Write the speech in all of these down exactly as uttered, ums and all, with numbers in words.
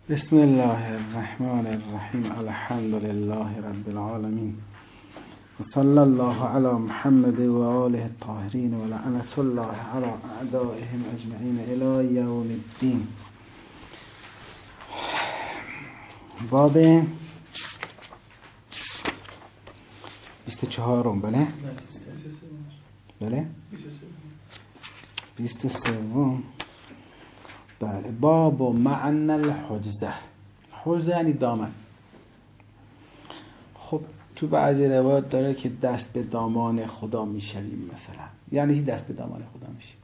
بسم الله الرحمن الرحیم. الحمد لله رب العالمین و صلی الله علی محمد و آله الطاهرین و لعنت الله علی اعدائهم اجمعین الی یوم الدین. باب بیست و چهارم. بله بله بیست و سوم. بله. باب معنی الحجزه. حجزه یعنی دامن. خب تو بعضی روایات داره که دست به دامان خدا میشویم مثلا. یعنی دست به دامان خدا میشیم.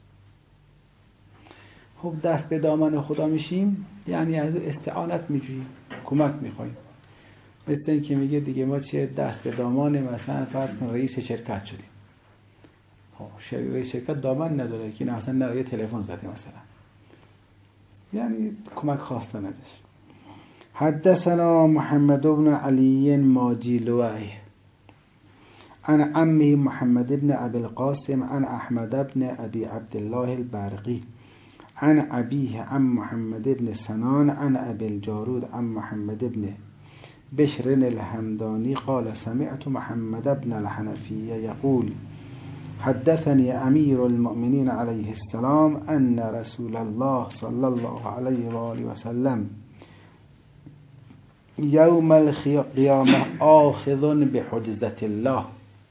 خب دست به دامان خدا میشیم یعنی از استعانت میجوییم، کمک میخوایم. مثل این که میگه دیگه ما چه دست به دامان مثلا فرض کن رئیس شرکت شدیم. خب رئیس شرکت دامن نداره که نه اصلا نه یه تلفن زده مثلا، یعنی کمک خواستن ازش. حدثنا محمد بن علی ماجلوی عن عمه محمد بن ابي القاسم عن احمد بن ابي عبد الله البرقي عن ابيه عن محمد بن سنان عن ابي الجارود عن محمد بن بشر الهمداني قال سمعت محمد بن الحنفية يقول حدثني أمير المؤمنين عليه السلام أن رسول الله صلى الله عليه وآله وسلم يوم القيامة آخذ بحجزة الله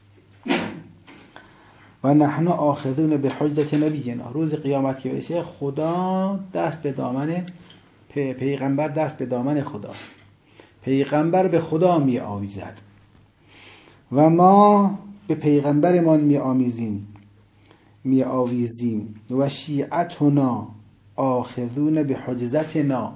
و نحن آخذون بحجزة نبينا. روز قیامت که بشه خدا دست به دامن پی پیغمبر دست به دامن خدا، پیغمبر به خدا می آویزد و ما به پیغمبرمان می آمیزیم می آویزیم و شیعتنا آخذون به حجزتنا.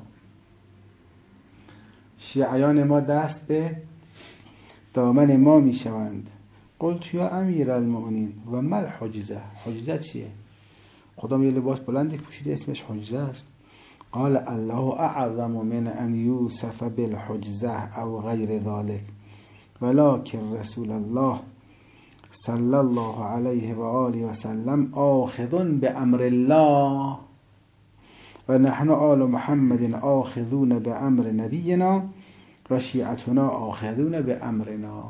شیعیان ما دست به دامن ما می شوند. قلت یا امیر المؤمنین و ما الحجزه؟ حجزه چیه؟ خدا یه لباس بلندی پوشیده اسمش حجزه است. قال الله اعظم من ان یوصف بالحجزه او غیر ذلك ولكن رسول الله صلی الله علیه و آله و سلم آخذون به امر الله و نحن آل محمد آخذون به امر نبینا و شیعتنا آخذون به امرنا.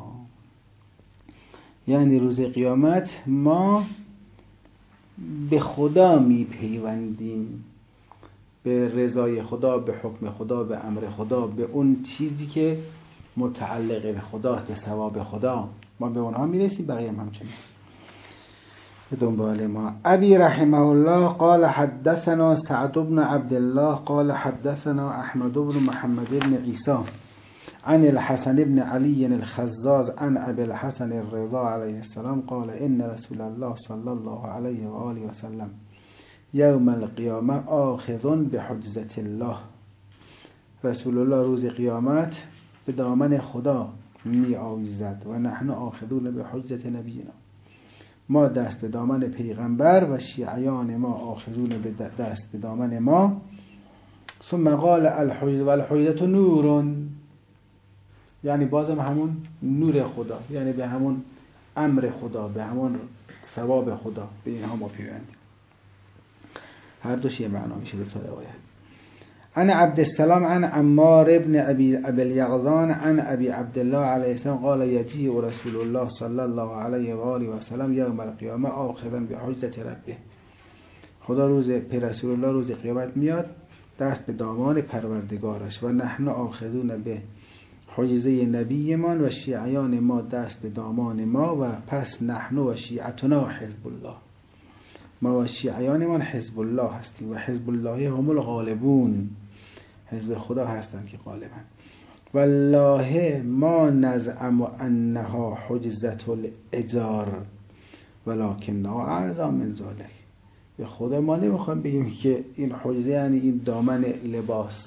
یعنی روز قیامت ما به خدا می پیوندیم، به رضای خدا، به حکم خدا، به امر خدا، به اون چیزی که متعلق به خداست، به ثواب خدا. ما به اونها میرسیم، بقیه هم همچنین به دنبال ما. ابی رحمه الله قال حدثنا سعد بن عبد الله قال حدثنا احمد بن محمد بن عيسى عن الحسن بن علي الخزاز عن ابي الحسن الرضا عليه السلام قال ان رسول الله صلى الله عليه وآله وسلم يوم القيامة آخذ بحجزة الله. رسول الله روز قیامت به دامن خدا می آویزد و نحن آخذون به حجزة نبینا. ما دست به دامن پیغمبر و شیعیان ما آخذون به دست به دامن ما. ثم قال الحجزة والحجزة نور، یعنی بازم همون نور خدا، یعنی به همون امر خدا، به همون ثواب خدا، به اینها ما پیوندیم. هر دوش یه معنا میشه به طور روایت. عن عبد السلام عن عمار ابن ابي ابي اليقظان عن ابي عبد الله عليه السلام قال يجيء رسول الله صلى الله عليه واله وسلم يوم القيامه آخذا بحجزة ربه. خدا روز رسول الله روز قیامت میاد دست به دامان پروردگارش و نحن آخذون به حجزه نبیمان و شیعیان ما دست به دامان ما و پس نحن و شیعتنا حزب الله. ما و شیعیانمان حزب الله هستیم و حزب الله هم الغالبون، حزب خدا هستند که غالبن. والله ما نزعم انها حجزة الاجار ولكنها اعظم من ذلك. به خدا ما نمیخوایم بگیم که این حجزه یعنی این دامن لباس،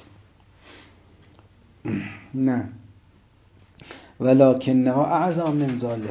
نه، ولكنها اعظم من ذلك.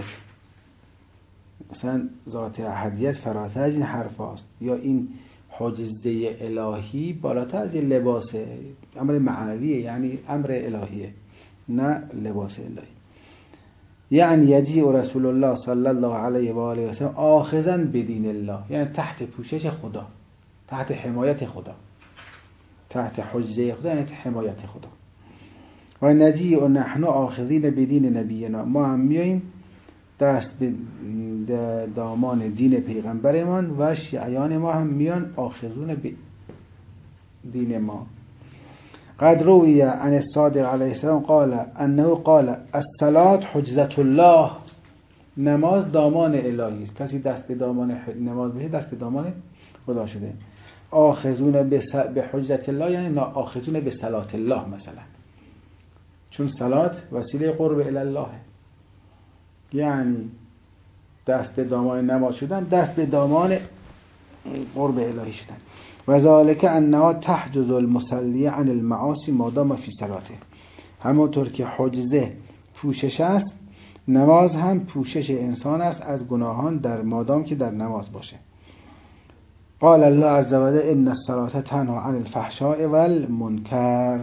مثلا ذات احدیت فراتر از این حرف هاست، یا این حجزه الهی بالاتر از این لباسه، امر معنویه، یعنی امر الهیه نه لباس الهی. یعنی یجیء رسول الله صلی الله علیه و آله و سلم آخذا بدین الله، یعنی تحت پوشش خدا، تحت حمایت خدا، تحت حجه خدا یعنی حمایت خدا. و نجی و نحن آخذین بدین نبینا، ما هم میاییم دست به دامان دین پیغمبرمان و شیعیان ما هم میان آخذون به دین ما. قد روی عن الصادق علیه السلام قال انه قال الصلاة حجزة الله، نماز دامان الهی است، کسی دست به دامان نماز بشه دست به دامان خدا شده. آخذون به حجت الله یعنی آخذون به صلات الله مثلا، چون صلات وسیله قرب الی الله، یعنی دست به دامان نماز شدن دست به دامان قرب الهی شدن. و ذالک انها تحجز المصلی عن المعاصی ما دام فی صلاته، همونطور که حجزه پوشش است، نماز هم پوشش انسان است از گناهان در مادام که در نماز باشه. قال الله عز و جل ان الصلاة تنها عن الفحشاء والمنکر.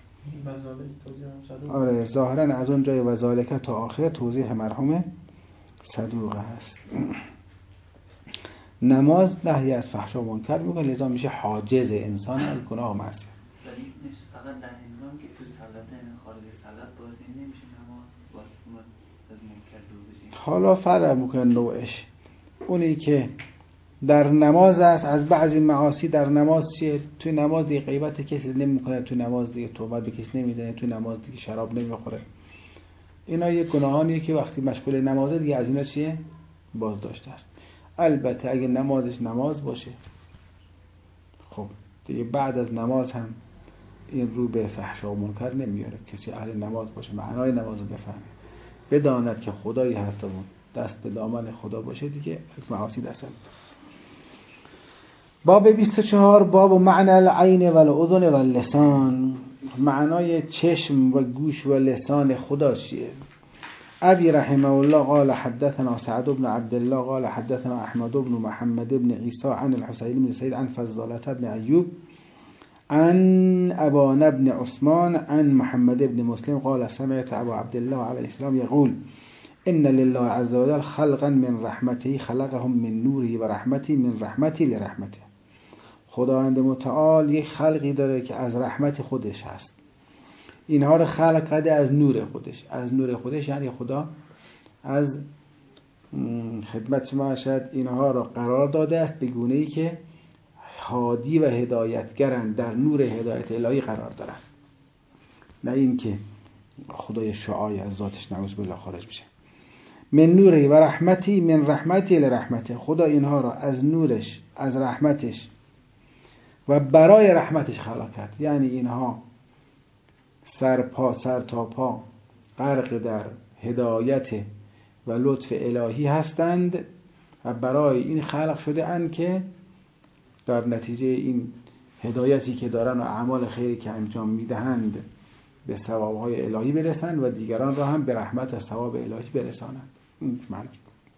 آره ظاهرا از اون جای و ذالک تا آخر توضیح مرحوم صدوق است. نماز نهی از فحشا و منکر میکنه، لذا میشه حاجز انسان از گناه و معصیت. فقط در هنگامی که تو صلات خارج صلات بازی نمیشه نماز باز از منکر دور بشه. حالا فرق میکنه نوعش. اونی که در نماز است از بعضی معاصی در نماز چیه؟ توی نماز دیگه غیبت کسی نمیکنه، توی نماز دیگه توبه به کسی نمیزنه، توی نماز دیگه شراب نمیخوره. اینا یه گناهانیه که وقتی مشغول نمازه دیگه از اینا چیه؟ باز داشته است. البته اگه نمازش نماز باشه خب دیگه بعد از نماز هم این رو به فحشا و منکر نمیاره. کسی اهل نماز باشه معنای نماز رو بفهمه، بداند که خدایی هست و دست به دامن خدا باشه، دیگه از معاصی دست نمیاره. باب بیست و چهار باب معنی العین و الاذن و اللسان، معنای چشم و گوش و لسان خدا چیه؟ ابي رحمه الله قال حدثنا سعد بن عبد الله قال حدثنا احمد بن محمد بن عيسى عن الحسين بن سعيد عن فضالة بن ايوب عن ابان بن عثمان عن محمد بن مسلم قال سمعت ابا عبد الله عليه السلام يقول ان لله عز وجل خلقا من رحمته خلقهم من نوره و رحمته من رحمته لرحمته. خداوند متعال یک خلقی داره که از رحمت خودش هست، اینها رو خلق کرده از نور خودش. از نور خودش یعنی خدا از خدمت شما شد اینها رو قرار داده است به گونه‌ای که هادی و هدایتگرن، در نور هدایت الهی قرار دارن، نه این که خدای شعاعی از ذاتش نعوذ بالله خارج بشه. من نوره و رحمتی من رحمتی لرحمته، خدا اینها را از نورش از رحمتش و برای رحمتش خلق کرد، یعنی اینها سر پا سر تا پا غرق در هدایت و لطف الهی هستند و برای این خلق شده اند که در نتیجه این هدایتی که دارن و اعمال خیری که انجام میدهند به ثوابهای الهی برسند و دیگران را هم به رحمت و ثواب الهی برسانند. این معنی.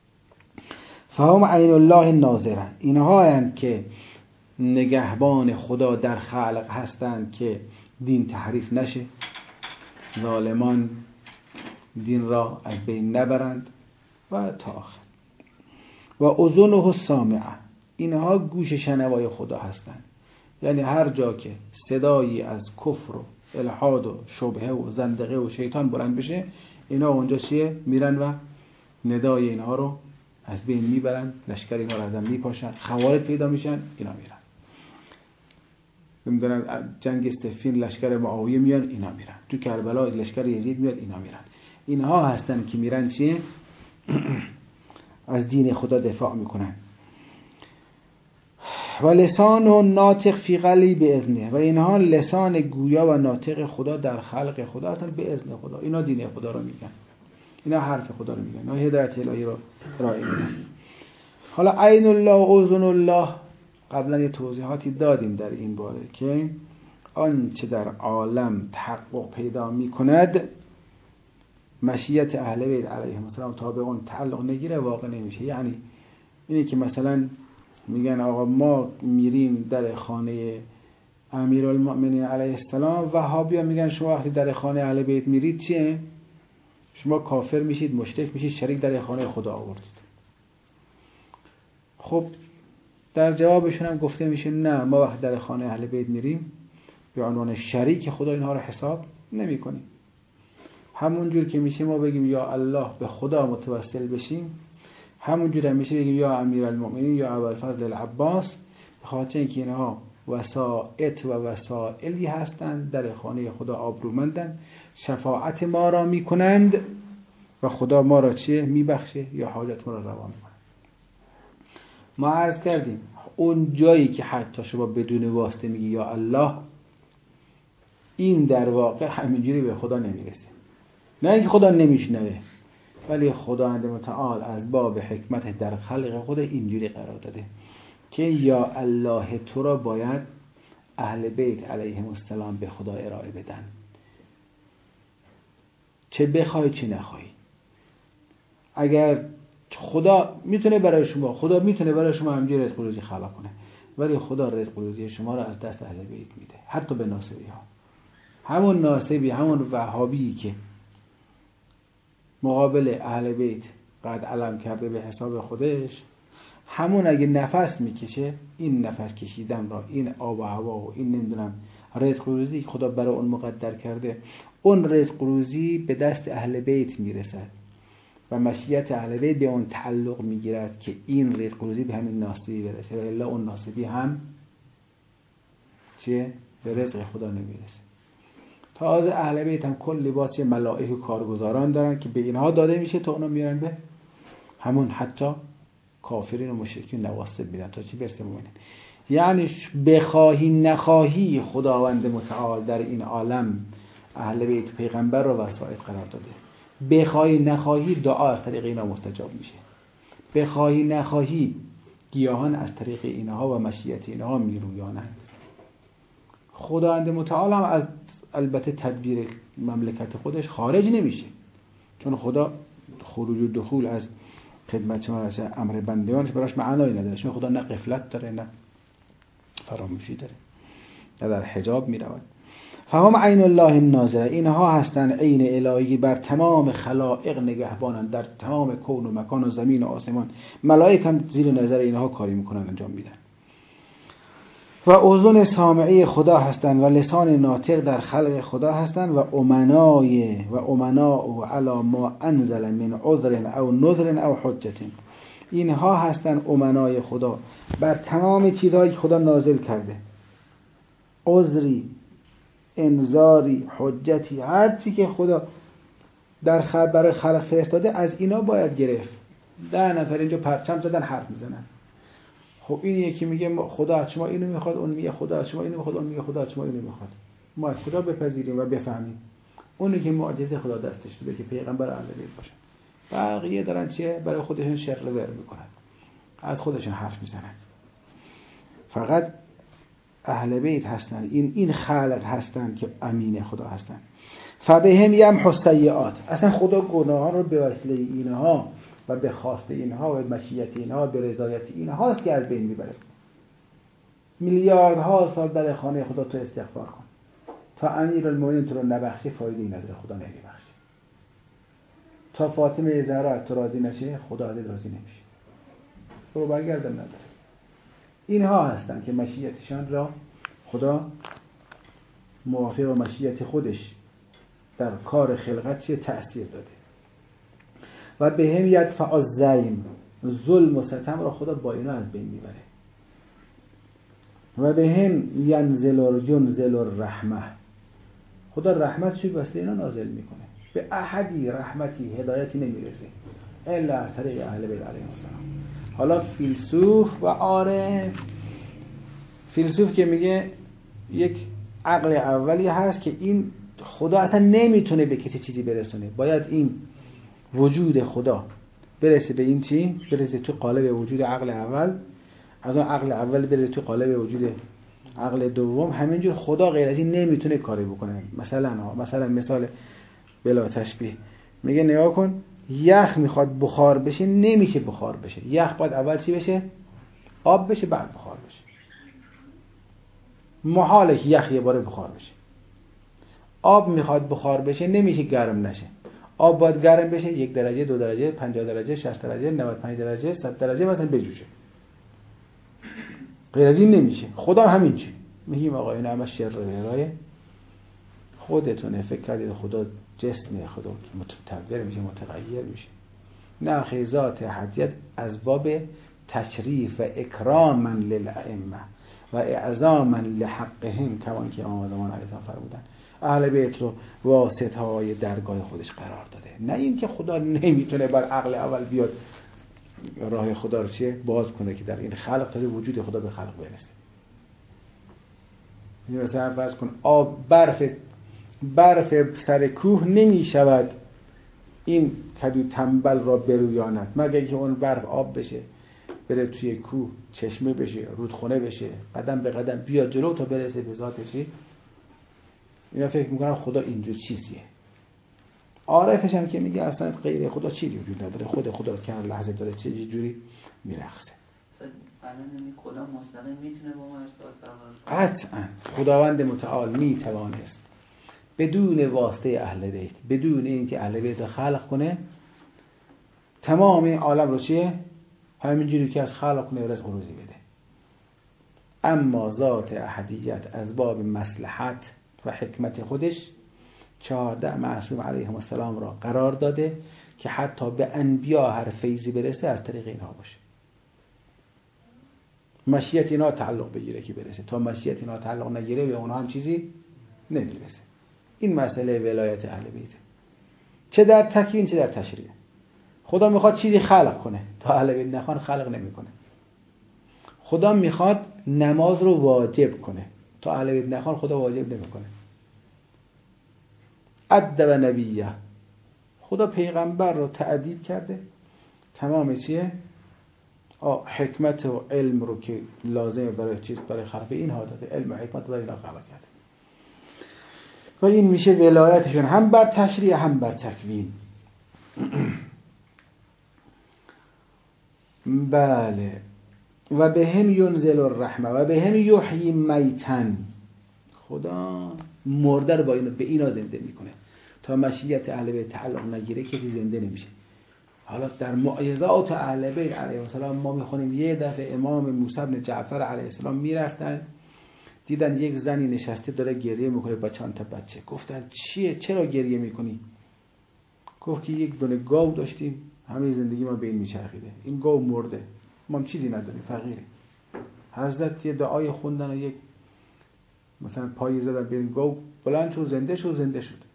فهم عین الله ناظرن، اینها هستند که نگهبان خدا در خلق هستند که دین تحریف نشه، ظالمان دین را از بین نبرند و تا آخر. و اذنه السامعه، اینها گوش شنوای خدا هستند، یعنی هر جا که صدایی از کفر و الحاد و شبهه و زندقه و شیطان بلند بشه، اینا اونجا چیه؟ میرن و ندای اینها رو از بین میبرن، لشکر اینا رو ازم میپاشن، خوارج پیدا میشن، اینا میرن. نمیدونم جنگ صفین لشکر معاویه میان، اینا میرن. تو کربلا لشکر یزید میاد، اینا میرن. اینها هستن که میرن چیه؟ از دین خدا دفاع میکنن. و لسان و ناطق فی قلب باذنه، و اینها لسان گویا و ناطق خدا در خلق خدا هستن به اذن خدا. اینا دین خدا رو میگن، اینا حرف خدا رو میگن، اینا هدایت الهی رو ارائه میدن. حالا عین الله و اذن الله قبلا یه توضیحاتی دادیم در این باره که آنچه در عالم تحقق پیدا میکند مشیت اهل بیت علیهم السلام تا به اون تعلق نگیره واقع نمیشه. یعنی اینی که مثلا میگن آقا ما میریم در خانه امیرالمؤمنین علیه السلام، وهابی‌ها میگن شما وقتی در خانه اهل بیت میرید چیه؟ شما کافر میشید، مشرک میشید، شریک در خانه خدا آوردید. خب در جوابشون هم گفته میشه نه، ما وقتی در خانه اهل بیت میریم به عنوان شریک خدا اینها رو حساب نمی کنیم. همون جور که میشه ما بگیم یا الله به خدا متوسل بشیم، همون جور هم میشه بگیم یا امیرالمؤمنین یا ابوالفضل العباس، به خاطر اینکه اینها وسائط و وسائلی هستند در خانه خدا آبرومندند، شفاعت ما را میکنند و خدا ما را چیه میبخشه یا حاجت ما را روا میکنه. ما عرض کردیم اون جایی که حتی شما بدون واسطه میگی یا الله، این در واقع همینجوری به خدا نمیرسه. نه اینکه خدا نمیشنوه، ولی خداوند متعال از باب حکمت در خلق خود اینجوری قرار داده که یا الله تو را باید اهل بیت علیهم السلام به خدا ارائه بدن، چه بخوای چه نخوای. اگر خدا میتونه برای شما خدا میتونه برای شما همینجوری رزق و روزی خلق کنه، ولی خدا رزق و روزی شما را از دست اهل بیت میده، حتی به ناصبی ها. همون ناصبی، همون وهابی که مقابل اهل بیت قد علم کرده به حساب خودش، همون اگه نفس میکشه، این نفس کشیدن را، این آب و هوا و این نمیدونم رزق و روزی خدا برای اون مقدر کرده، اون رزق و روزی به دست اهل بیت میرسد و مشیت اهل بیت به اون تعلق میگیرد که این رزق و روزی به همین ناصبی برسه، و الا اون ناصبی هم چیه؟ به رزق خدا نمیرسه. تازه اهل بیت هم کل لباس ملائکه و کارگزاران دارن که به اینها داده میشه تا اونا میارن به همون حتی کافرین و مشرکین نواسط میدن تا چی برسه مؤمنین. یعنی بخواهی نخواهی خداوند متعال در این عالم اهل بیت پیغمبر رو وسائط قرار داده. بخواهی نخواهی دعا از طریق اینا مستجاب میشه. بخواهی نخواهی گیاهان از طریق اینها و مشیت اینها میرویانند. خداوند متعال هم از البته تدبیر مملکت خودش خارج نمیشه، چون خدا خروج و دخول از خدمت امر بندگانش براش معنایی نداره، چون خدا نه غفلت داره نه فراموشی داره، نه در حجاب میرود. فهم عین الله الناظره، اینها هستند عین الهی بر تمام خلائق نگهبانند، در تمام کون و مکان و زمین و آسمان. ملائکه هم زیر نظر اینها کاری میکنن، انجام میدن. و اذن سامعه خدا هستند و لسان ناطق در خلق خدا هستند و امنای و امناء علی ما انزل من عذر او نذر او حجت. اینها هستند امنای خدا بر تمام چیزهایی که خدا نازل کرده، عذری، انذاری، حجتی، هر چی که خدا در خبر خلق فرستاده از اینا باید گرفت. ده نفر اینجا پرچم زدن حرف میزنن، خب این یکی میگه خدا از شما اینو میخواد، اون میگه خدا از شما اینو میخواد، اون میگه خدا از شما اینو میخواد. ما از خدا بپذیریم و بفهمیم اونی که معجزه خدا دستش بوده که پیغمبر اهل بیت باشه. بقیه دارن چیه؟ برای خودشون شر ور میکنن، از خودشون حرف میزنن. فقط اهل بیت هستن، این این خلق هستن که امین خدا هستن. فبهم یمحو السیئات، اصلا خدا گناهان رو به وسیله اینها و به خواست اینها و به مشیت اینها و به رضایت اینها است که از بین میبره. میلیاردها سال در خانه خدا تو استغفار کن، تا امیرالمومنین تو رو نبخشه فایده‌ای نداره، خدا نمیبخشه. تا فاطمه زهرا تو راضی نشه، خدا راضی نمیشه، برو برگردن نداره. اینها هستن که مشیتشان را خدا موافق و مشیت خودش در کار خلقت چه تأثیر داده. و به هم یدفع الظلم، ظلم و ستم را خدا با اینا از بین میبره. و به هم ینزل و ینزل الرحمه، خدا رحمت شوی واسه اینا نازل میکنه. به احدی رحمتی هدایتی نمیرسه الا از طریق اهل بیت علیهم السلام. حالا فیلسوف و عارف، فیلسوف که میگه یک عقل اولی هست که این خدا اصلا نمیتونه به کسی چیزی برسونه، باید این وجود خدا برسه به این چی؟ برسه تو قالب وجود عقل اول، از اون عقل اول برسه تو قالب وجود عقل دوم. همینجور خدا غیر از این نمیتونه کاری بکنه. مثلا ها مثلا مثال بلا تشبیه میگه نگاه کن، یخ میخواد بخار بشه، نمیشه بخار بشه. یخ باید اول چی بشه؟ آب بشه، بعد بخار بشه. محاله که یخ یه باره بخار بشه. آب میخواد بخار بشه، نمیشه گرم نشه. آب باید گرم بشه، یک درجه، دو درجه، پنجاه درجه، شصت درجه، نود و پنج درجه، صد درجه مثلا بجوشه. غیر از این نمیشه. خدا همین چی. میگیم آقا این همه شر ورای خودتونه، فکر کردید خدا جسمه، خدا متطور میشه، متغیر میشه. نه خیلی ذات احدیت از باب تشریف و اکراما للائمه و اعظاما لحقهم، کمان که امام زمان علیه السلام فرمودن اهل بیت رو واسطه های درگاه خودش قرار داده. نه این که خدا نمیتونه بر عقل اول بیاد راه خدا رو چیه باز کنه که در این خلق تا وجود خدا به خلق برسه. مثلا فرض کن آب برف برف سر کوه نمی شود این کدو تنبل را برویاند مگر که اون برف آب بشه، بره توی کوه چشمه بشه، رودخونه بشه، قدم به قدم بیاد جلو تا برسه به ذات چی. اینا فکر میکنم خدا اینجور چیزیه. عارفش هم که میگه اصلا غیر خدا چیزی وجود نداره، خود خدا که هر لحظه داره چه جوری میرقصه. الان خدا مستقیم میتونه با ما ارتباط برقرار کنه؟ قطعا خداوند متعال میتوانست بدون واسطه اهل بیت، بدون اینکه اهل بیت رو خلق کنه، تمام عالم رو چیه همینجوری که از خلق کنه رزق و روزی بده. اما ذات احدیت از باب مصلحت و حکمت خودش چهارده معصوم علیهم السلام را قرار داده که حتی به انبیا هر فیضی برسه از طریق اینها باشه. مشیت اینا تعلق بگیره که برسه، تا مشیت اینا تعلق نگیره به اونها هم چیزی نمیرسه. این مسئله ولایت اهل بیت، چه در تکوین چه در تشریع. خدا میخواد چیزی خلق کنه، تا اهل بیت نخوان خلق نمیکنه. خدا میخواد نماز رو واجب کنه، تا اهل بیت نخوان خدا واجب نمیکنه. ادب نبیه، خدا پیغمبر رو تأدیب کرده، تمام چیه حکمت و علم رو که لازمه برای چیز برای خلق اینها داده، علم و حکمت برای اینها خلق کرده و این میشه ولایتشون هم بر تشریع هم بر تکوین. بله. و به هم ینزل الرحمه و به هم یحیی میتن، خدا مرده رو با اینا به اینا زنده میکنه. تا مشیت اهل بیت تعلق نگیره کسی زنده نمیشه. حالا در معجزات اهل بیت علیه السلام ما میخونیم یه دفعه امام موسی بن جعفر علیه السلام میرفتن دیدن یک زنی نشسته داره گریه میکنه با چند تا بچه. گفتن چیه؟ چرا گریه میکنی؟ گفت که یک دونه گاو داشتیم همه زندگی ما به این میچرخیده، این گاو مرده، ما هم چیزی نداریم، فقیره. حضرت یه دعای خوندن و یک مثلا پایی زدن به این گاو، بلند شد زنده شد زنده شد.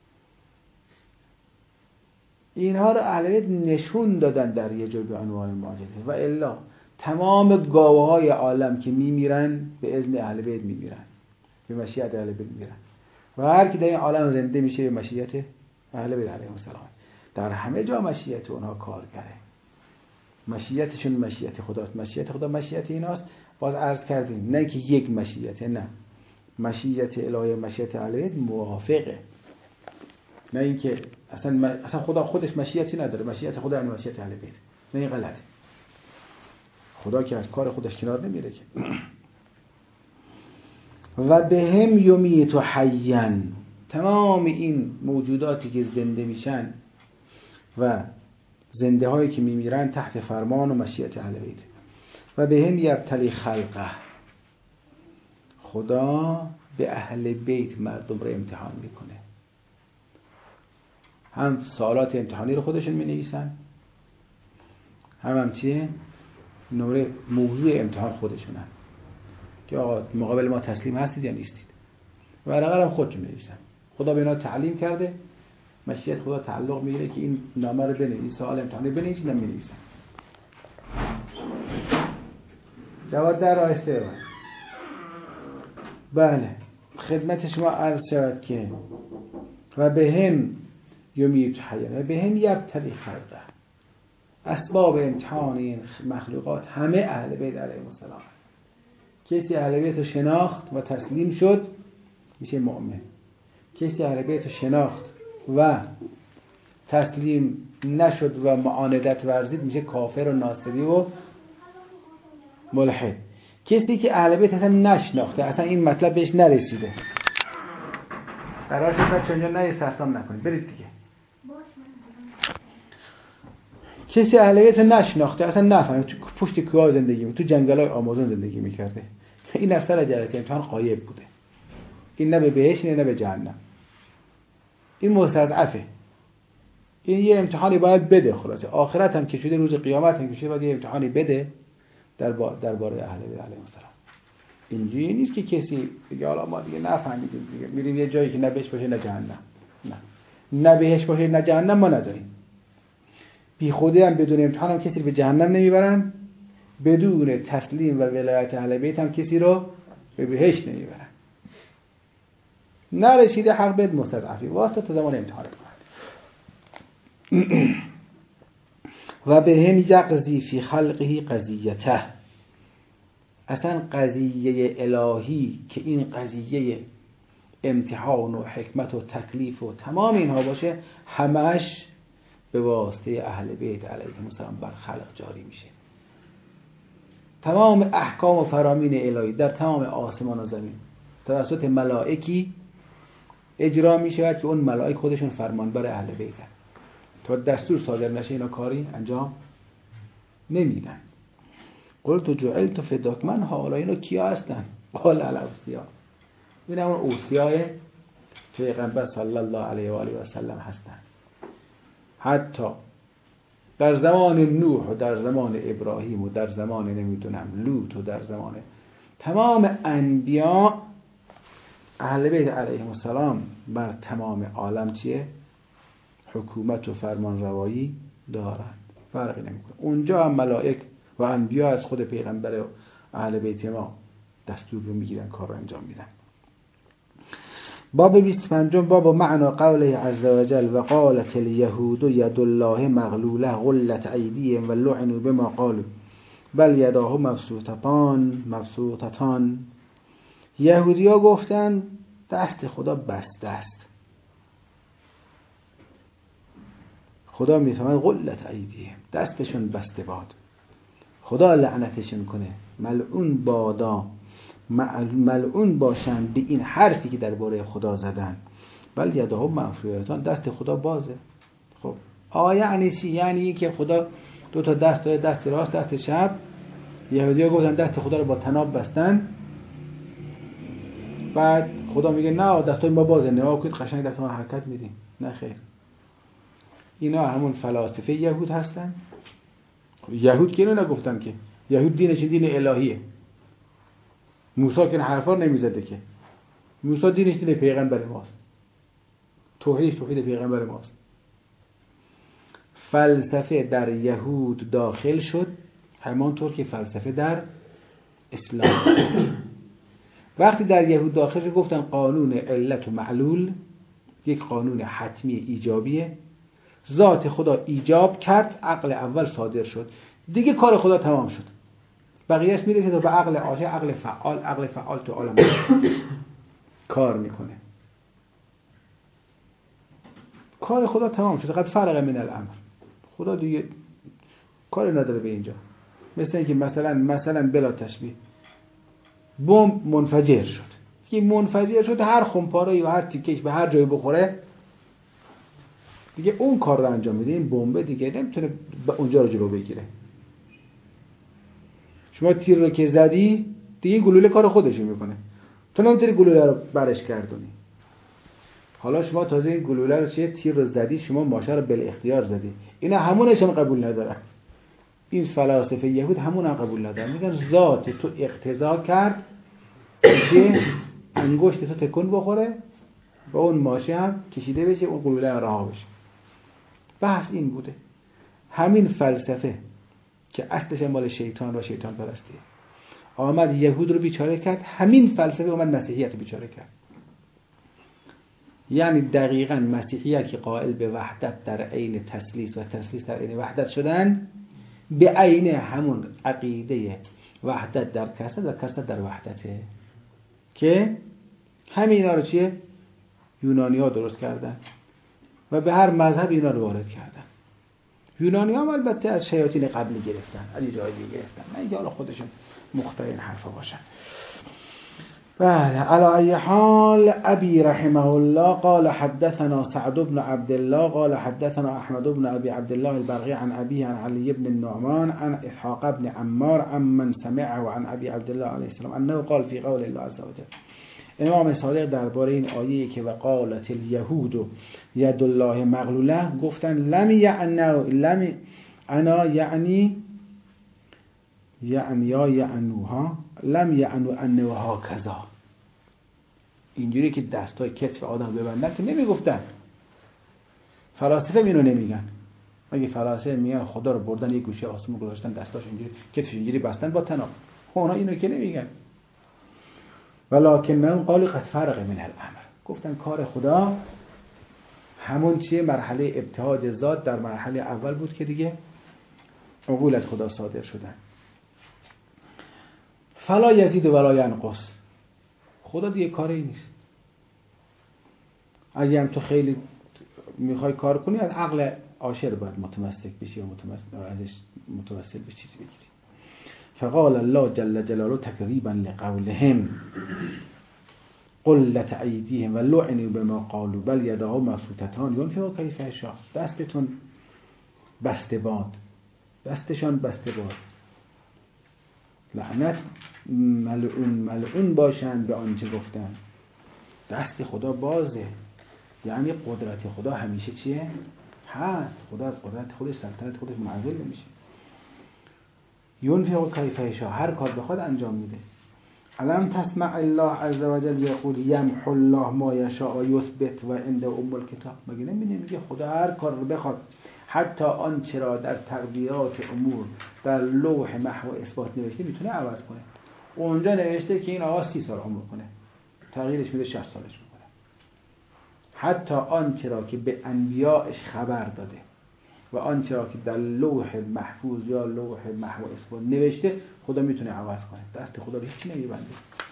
اینها رو اهل بیت نشون دادن در یه جور به عنوان معجزه. و الا تمام گاوهای عالم که میمیرن به اذن اهل بیت میمیرن، به مشیت اهل بیت میمیرن و هر کی در این عالم زنده میشه به مشیت اهل بیت علیهم السلام. در همه جا مشیت اونها کارگره، مشیتشون مشیت خداست، مشیت خدا مشیت ایناست. باز عرض کردیم نه که یک مشیته، نه، مشیت الهی مشیت اهل بیت موافقه، نه اینکه اصلا اصلا خدا خودش مشیتی نداره، مشیت خدا یعنی مشیت اهل بیت. نه این غلطه. خدا که از کار خودش کنار نمیره که. و به هم یمیت حیا، تمام این موجوداتی که زنده میشن و زنده هایی که میمیرن تحت فرمان و مشیت اهل بیت. و به هم یبتلی خلقه، خدا به اهل بیت مردم رو امتحان میکنه. هم سوالات امتحانی رو خودشون می نویسن، هم هم چیه؟ نمره موضوع امتحان خودشونن که آقا مقابل ما تسلیم هستید یا نیستید. و ورقه هم خودشون می نویسن. خدا به اینا تعلیم کرده، مشیت خدا تعلق میگیره که این نامه رو بنویسید، این سوال امتحانی بنویسید، نمی نویسن. جواد در آهسته بود. بله، خدمت شما عرض شود که و به هم یمیت حیا و به هم یبتلی خلقه، اسباب امتحان این مخلوقات همه اهل بیت علیهم السلام. کسی اهل بیت رو شناخت و تسلیم شد میشه مؤمن، کسی اهل بیت رو شناخت و تسلیم نشد و معاندت ورزید میشه کافر و ناصری و ملحد. کسی که اهل بیت اصلا نشناخته، اصلا این مطلب بهش نرسیده، قرار شد بچه اونجا نه استحسام نکنید، برید دیگه. کسی اهل بیت نشناخته، اصلا نفهمه، تو پشت کوه زندگی می‌کرده، تو جنگل‌های آمازون زندگی می‌کرده، این از سر جلسه امتحان غایب بوده. این نه به بهشت نه به جهنم. این مستضعفه. این یه امتحانی باید بده. خلاصه آخرت هم که شده، روز قیامت هم که شده، باید یه امتحانی بده در با درباره اهل بیت علیهم السلام. اینجوری نیست که کسی بگه حالا ما دیگه نفهمیدیم دیگه میریم یه جایی که نه بهشت باشه نه جهنم. نه. نه بهشت باشه نه جهنم ما نداریم. بی خودی هم بدون امتحان هم کسی به جهنم نمیبرن، بدون تسلیم و ولایت اهل بیت هم کسی رو به بهشت نمیبرن. نرسیده حق بد مستضعفی واسه تا زمان امتحان کنند. و به هم یقضی فی خلقه قضیته. اصلا قضیه الهی که این قضیه امتحان و حکمت و تکلیف و تمام اینها باشه، همش به واسطه اهل بیت علیهم السلام بر خلق جاری میشه. تمام احکام و فرامین الهی در تمام آسمان و زمین توسط ملائکی اجرا میشه که اون ملائک خودشون فرمانبر اهل بیتن. تا دستور صادر نشه اینا کاری انجام نمیدن. قلت جعلت فداک، من حالا اینا کیا هستن؟ قال الاوصیا. این همون اوصیای پیغمبر صلی الله علیه و آله و سلم هستن. حتی در زمان نوح و در زمان ابراهیم و در زمان نمیدونم لوط و در زمان تمام انبیا اهل بیت علیهم السلام بر تمام عالم چیه؟ حکومت و فرمان روایی دارند. فرقی نمیکنه. اونجا هم ملائک و انبیا از خود پیغمبر و اهل بیت ما دستور رو میگیرن، کار رو انجام میدن. باب بیست و پنج باب معنا قوله عز وجل و قالت اليهود ید الله مغلوله غلت ایدیهم و لعنوا بما قالوا بل یداه مبسوطتان مبسوطتان. یهودیا گفتن دست خدا بسته است. خدا میفهمد غلت ایدیهم، دستشون بسته باد، خدا لعنتشون کنه، ملعون بادا، ملعون باشن به این حرفی که درباره خدا زدن. بل یداه مغلولتان، دست خدا بازه. خب آیا یعنی چی؟ یعنی که خدا دو تا دست داره، دست راست دست چپ. یهودی‌ها گفتن دست خدا رو با طناب بستن، بعد خدا میگه نه دستای ما بازه، نگاه کنید قشنگ دست ما حرکت میدیم. نه خیر، اینا همون فلاسفه یهود هستن. یهود که اینو نگفتن که یهود دینش دین الهیه. موسی که این حرفا نمیزده که. موسی دینش دین پیغمبر ماست. توحید توحید پیغمبر ماست. فلسفه در یهود داخل شد همانطور که فلسفه در اسلام. وقتی در یهود داخل شد گفتن قانون علت و معلول یک قانون حتمی ایجابیه. ذات خدا ایجاب کرد، عقل اول صادر شد، دیگه کار خدا تمام شد. بقیه‌اش میرسه تا به عقل عاجز، عقل فعال. عقل فعال تو عالم کار میکنه. کار خدا تمام شد. قد فرق من الامر. خدا دیگه کار نداره به اینجا. مثل اینکه مثلا مثلا بلا تشبیه بمب منفجر شد. که منفجر شد، هر خمپاره‌ای و هر تیکش به هر جایی بخوره دیگه اون کار رو انجام میده. این بمب دیگه نمیتونه اونجا رو جلو بگیره. شما تیر رو که زدی دیگه گلوله کار خودش میکنه، تو نمیتونی گلوله رو برش گردونی. حالا شما تازه این گلوله رو چه تیر رو زدی، شما ماشه رو بل اختیار زدی. اینا همونش هم قبول ندارن. این فلاسفه یهود همون هم قبول ندارن. میگن ذات تو اقتضا کرد که انگشت تو تکون بخوره و اون ماشه هم کشیده بشه، اون گلوله هم رها بشه. بحث این بوده. همین فلسفه که اصلش مال شیطان و شیطان پرستیه آمد یهود رو بیچاره کرد، همین فلسفه اومد مسیحیت رو بیچاره کرد. یعنی دقیقاً مسیحیت که قائل به وحدت در عین تثلیث و تثلیث در عین وحدت شدن، به عین همون عقیده وحدت در کثرت و کثرت در وحدته که همینا رو چیه؟ یونانی ها درست کردن و به هر مذهب اینا رو وارد کردن. یونانی ها البته از شیاطین قبلی گرفتن، از جایی گرفتن، نه اینکه حالا خودشون مخترع این حرفا باشن. بله. على ای حال ابی رحمه الله قال حدثنا سعد بن عبد الله قال حدثنا احمد بن ابي عبد الله البرقي عن ابيه عن علي بن النعمان عن اسحاق بن عمار عن من سمعه عن ابي عبد الله عليه السلام انه قال في قول الله عز وجل. امام صادق درباره این آیه‌ای که وقالت الیهود ید الله مغلوله گفتن لم یعنو لم انا یعنی یعنی یا یعنوها لم یعنو انه هکذا، اینجوری که دستای کتف آدم ببندن که نمیگفتن. فلاسفه اینو نمیگن. مگه فلاسفه میگن خدا رو بردن یک گوشه آسمون گذاشتن دستاش اینجوری کتفش اینجوری بستن با تناب؟ اونا اینو که نمیگن. ولکن من قالوا قد فرق من الامر، گفتن کار خدا همون چیه مرحله ابتهاج ذات در مرحله اول بود که دیگه عقول از خدا صادر شدن. فلا یزید ولا ینقص، خدا دیگه کاری نیست. اگه هم تو خیلی میخوای کار کنی از عقل عاشر باید متمسک بشی و متمسک ازش متوسل به چیزی بگیری. فقال الله جل جلاله تکذیبا لقولهم قلت ایدیهم و لعنوا بما قالوا بل یداه مبسوطتان ینفق کیف یشاء. دستتون بسته باد، دستشان بسته باد، لعنت ملعون ملعون باشند به آنچه گفتن. دست خدا بازه، یعنی قدرت خدا همیشه چیه؟ هست. خدا از قدرت خودش سلطنت خودش معزول نمیشه. ینفق کیف یشاء، هر کار بخواد انجام میده. الم تسمع الله عز وجل یقول یمحو الله ما یشاء و یثبت و عنده ام الکتاب. مگه نمیگه میگه خدا هر کار رو بخواد حتی آنچه را در تقدیرات امور در لوح محو اثبات نوشته میتونه عوض کنه. اونجا نوشته که این آقا سی سال عمر کنه، تغییرش میده شصت سالش میکنه. حتی آنچه را که به انبیاءش خبر داده و آنچه را که در لوح محفوظ یا لوح محو اثبات نوشته خدا میتونه عوض کنه. دست خدا به هیچ نمیبنده.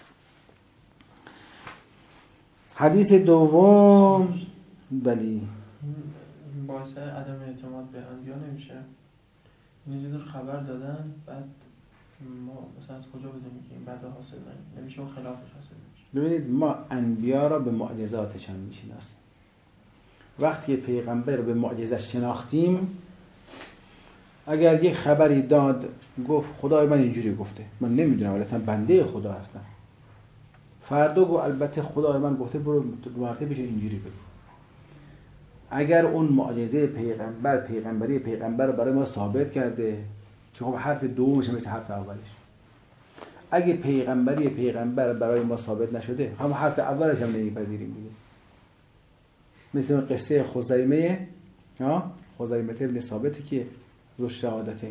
حدیث دوم ولی باعث عدم اعتماد به انبیا نمیشه. این چیز رو خبر دادن بعد ما مثلا از کجا بدونیم که این بعد حاصل نمیشه و خلافش حاصل نمیشه. ببینید ما انبیا را به معجزاتشان میشناسیم. وقتی پیغمبر رو به معجزه شناختیم، اگر یک خبری داد گفت خدای من اینجوری گفته، من نمیدونم ولی من بنده خدا هستم، فردا گفت البته خدای من گفته برو دوباره بشه اینجوری بگو. اگر اون معجزه پیغمبر پیغمبری پیغمبر رو برای ما ثابت کرده که خب حرف دومش مثل حرف اولش، اگه پیغمبری پیغمبر برای ما ثابت نشده هم حرف اولش هم نمیپذیریم دیگه. مثل قصه خزیمه ها خزیمه ابن ثابت که ذو شهادتین،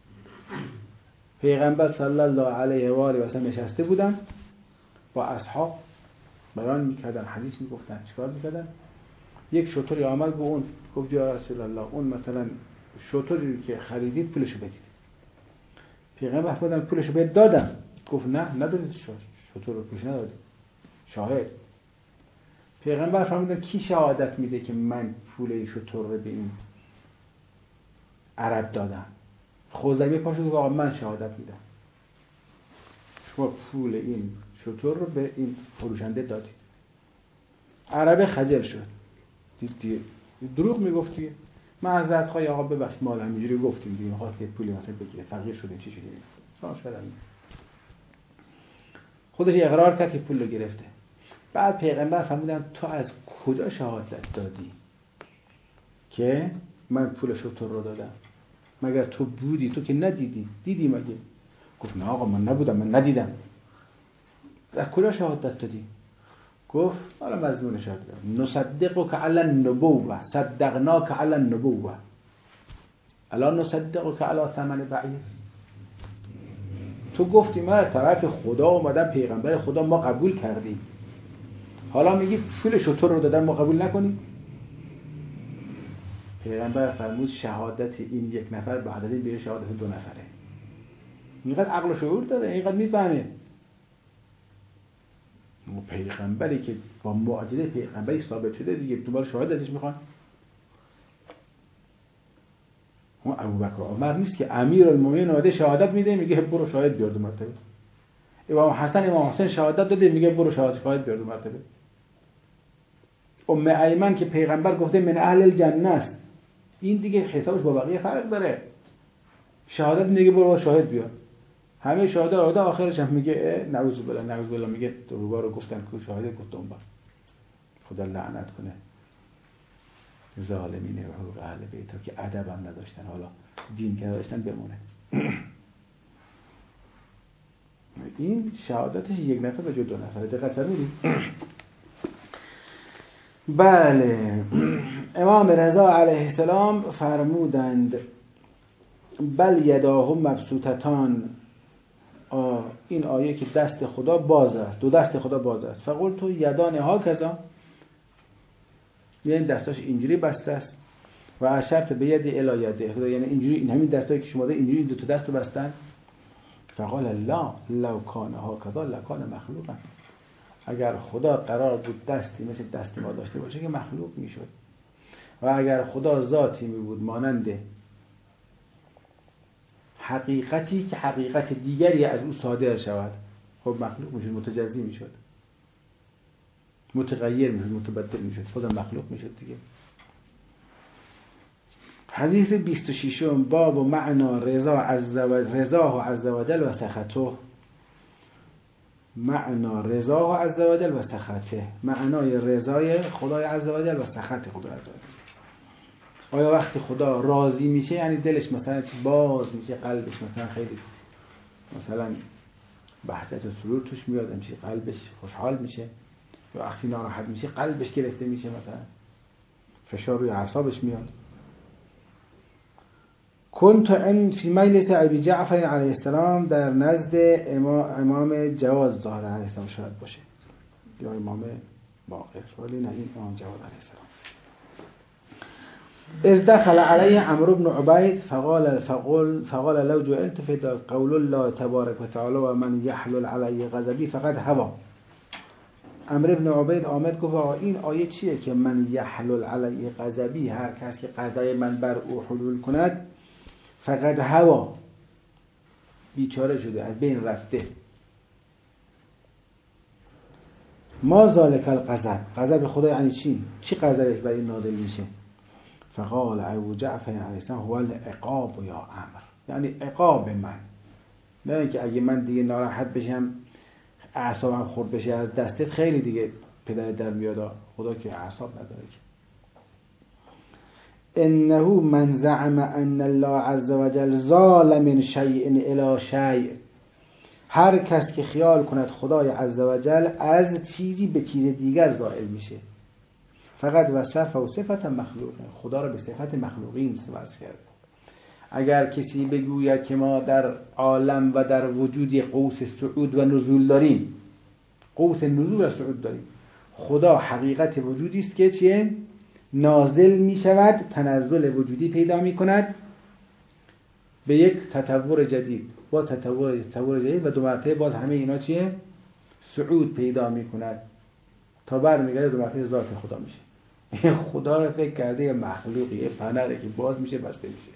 پیغمبر صلی الله علیه و آله و سلم نشسته بودن با اصحاب بیان میکردن، حدیث میگفتن، چیکار میکردن؟ یک شتری آمد به اون گفت یا رسول الله اون مثلا شتری که خریدید پولشو بدید. پیغمبر فرمودن پولشو بهت دادم. گفت نه ندادید، شتر رو پولش ندادید، شاهد. پیغمبر فرمودن کی شهادت میده که من پول این شتر رو به این عرب دادم؟ خزیمه پاشو گفت آقا من شهادت میدم شما پول این شتر رو به این فروشنده دادید. عرب خجل شد، دید دیگه دروغ میگفت دیگه. معذرت خواهی آقا ببخشید ما همینجوری گفتیم دیگه، میخواست که پولی مثلا بگیره، فقیر شدیم چی شدیم ساش کردم. خودش اقرار کرد که پول رو گرفته. بعد پیغمبر فرمودن تو از کجا شهادت دادی که من پول شتر رو دادم؟ مگر تو بودی؟ تو که ندیدی. دیدی مگه؟ گفت نه آقا من نبودم، من ندیدم. از کجا شهادت دادی؟ گفت حالا مضمون شهادت نصدقک علی النبوة صدقناک علی النبوة الا نصدقک علی ثمن بعیر. تو گفتی من طرف خدا اومدم پیغمبر خدا ما قبول کردیم، حالا میگی پول شتر رو دادن ما قبول نکنیم؟ پیغمبر فرمود شهادت این یک نفر به عدد به شهادت دو نفره. اینقدر عقل و شعور داره، اینقدر میفهمه. و پیغمبری که با معجزه پیغمبری ثابت شده دیگه دوباره شاهد ازش میخوان. اون ابوبکر عمر نیست که امیرالمومنین اومده شهادت میده میگه برو شاهد بیار دو مرتبه. امام حسن امام حسین شهادت داده، میگه برو شهادت شاهد بیار دو مرتبه. ام ایمن که پیغمبر گفته من اهل الجنه است، این دیگه حسابش با بقیه فرق داره. شهادت میگه برو شاهد بیار، همه شهادا آورده، آخرش هم میگه نعوذ بالله نعوذ بالله، میگه روبا رو گفتن کو شاهد، گفت اون بار خدا لعنت کنه ظالمین و حقوق اهل بیت که ادب هم نداشتن، حالا دین که نداشتن بمونه. این شهادتش یک نفر به جای دو نفر، دقت فرمودید؟ بله. امام رضا علیه السلام فرمودند بل یداه مبسوطتان، این آیه که دست خدا باز است، دو دست خدا باز است. فقلت تو یدان ها کذا، یعنی دستاش اینجوری بسته است. و اشرت به ید الایده، یعنی اینجوری، این همین دستایی که شما دارید اینجوری این دو تا دستو بستن. فقال لا لو کان هکذا لکان مخلوقا، اگر خدا قرار بود دستی مثل دست ما داشته باشه که مخلوق میشد، و اگر خدا ذاتی می بود مانند حقیقتی که حقیقت دیگری از او صادر شود، خب مخلوق میشد، متجزی میشد، متغیر میشد، متبدل میشد، خودم مخلوق میشد دیگه. حدیث بیست و شش باب و معنا رضا عز و رضاه عز و جل و سخطه، معنا رضاه عز و جل و سخطه، معنای رضای خدای عز و جل و سخط خدای عز و جل. آیا وقتی خدا راضی میشه یعنی دلش مثلا باز میشه، قلبش مثلا خیلی مثلا بهجت و سرور توش میاد، همچین قلبش خوشحال میشه، یا وقتی ناراحت میشه قلبش گرفته میشه، مثلا فشار روی اعصابش میاد. كنت ان فی مجلس ابی جعفر علیه السلام، در نزد امام جواد ظاهر علیه السلام شاید باشه، یا امام باقر، ولی نه این امام جواد علیه السلام. اذ دخل علیه عمرو بن عبید فقال فقال فقال لو جعلت فی قول الله تبارک و تعالی و من یحلل علی غضبی فقد هوى. عمرو بن عبید آمد گفت این آیه چیه که من یحلل علی غضبی، هر کس که غضب من بر او حلول کند، فقد هوا، بیچاره شده، از بین رفته. ما ذالک الغضب، غضب خدا یعنی چی؟ چی غضبش برای نازل میشه؟ فقال ابو جعفر علیه السلام هو العقاب یا امر، یعنی عقاب من، نه اینکه اگه من دیگه ناراحت بشم اعصابم خورد بشه از دستت، خیلی دیگه پدر در میاد، خدا که اعصاب نداره که. انه من زعم ان الله عز وجل زال من شیء الی شیء، هر کس که خیال کند خدای عز وجل از چیزی به چیز دیگر زائل میشه، فقط وصف و صفت مخلوق، خدا را به صفت مخلوقین وصف کرد. اگر کسی بگوید که ما در عالم و در وجود قوس صعود و نزول داریم، قوس نزول و صعود داریم، خدا حقیقت وجودی است که چیه؟ نازل می شود، تنزل وجودی پیدا می کند به یک تطور جدید، با تطور تطور جدید و دو مرتبه باز همه اینا چیه؟ صعود پیدا می کند تا برمیگرده دو مرتبه ذات خدا میشه. این خدا رو فکر کرده یه مخلوقی، یه فنره که باز میشه بسته میشه.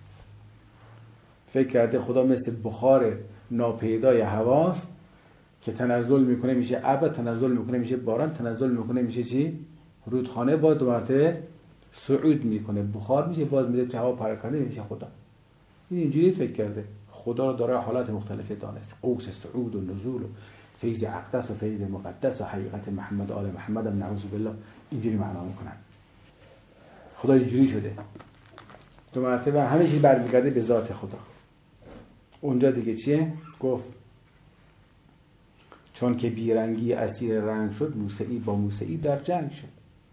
فکر کرده خدا مثل بخار ناپیدای هواست که تنزل میکنه میشه ابر، تنزل میکنه میشه باران، تنزل میکنه میشه چی؟ رودخانه، باز دو مرتبه صعود میکنه، بخار میشه، باز میره تو هوا پراکنده میشه خدا. این اینجوری فکر کرده خدا رو داره حالات مختلفی دانست، قوس صعود و نزول و فیض اقدس و فیض مقدس و حقیقت محمد آل محمد هم نعوذ بالله اینجوری معنا میکنن. خدا اینجوری شده، دو مرتبه همه چیز برمیگرده به ذات خدا. اونجا دیگه چیه؟ گفت چون که بیرنگی اسیر رنگ شد، موسیقی با موسیقی در جنگ شد.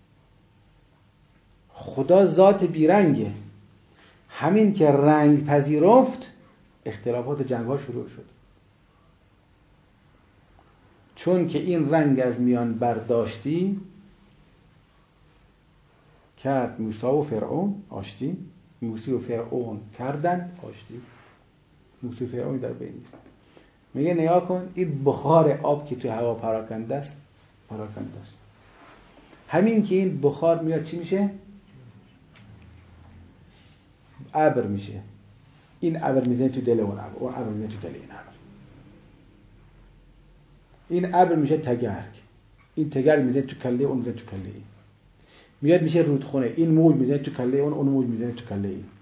خدا ذات بیرنگه، همین که رنگ پذیرفت اختلافات جنگ ها شروع شد. چون که این رنگ از میان برداشتی، کرد موسی و فرعون آشتی، موسی و فرعون کردن آشتی. موسی و فرعون در بین نیست. میگه نگاه کن این بخار آب که تو هوا پراکنده است، پراکنده است. همین که این بخار میاد چی میشه؟ ابر میشه. این ابر میزنه تو دل اون ابر، اون ابر میزنه تو دل این ابر. این ابر میشه تگرگ، این تگرگ میزنه تو کله اون، میزنه تو کله این. میاد میشه رودخونه، این موج میزنه تو کله اون، اون موج میزنه تو کله این.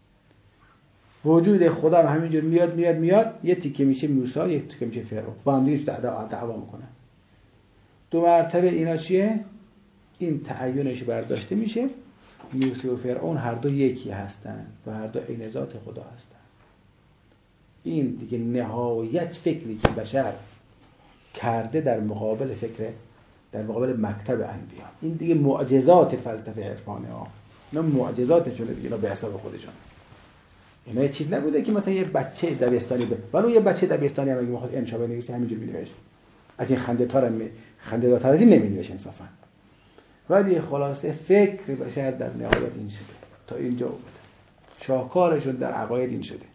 وجود خدا هم همینجور میاد میاد میاد، یه تیکه میشه موسی، یه تیکه میشه فرعون، با هم دیگه دعوا میکنن. دو مرتبه اینا چیه؟ این تعینش برداشته میشه. موسی و فرعون هر دو یکی هستن و هر دو عین ذات خدا هستن. این دیگه نهایت فکری که بشر کرده در مقابل فکر، در مقابل مکتب انبیا. این دیگه معجزات فلسفه عرفانه ها، اینا معجزاتشونه دیگه، اینا به حساب خودشون. اینا یه چیز نبوده که مثلا یه بچه دبستانی به ولی یه بچه دبستانی هم اگه میخواد انشا بنویسه همینجوری مینوشه. از این خنده تار خنده دارتر از این نمینوشه انصافا. ولی خلاصه فکر بشر در نهایت این شده، تا اینجا اومده. شاهکارشون در عقاید این شده.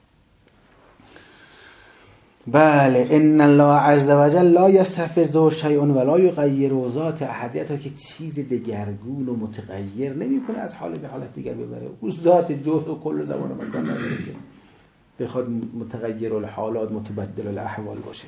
بله، ان الله عز وجل لا یستفزه شیء ولا یغیر ذات احدیت، که چیز دگرگون و متغیر نمیکنه از حال به حالت دیگر ببره. او ذات جهد و کل زمان و مکان نداره که بخواد متغیر الحالات متبدل الاحوال باشه.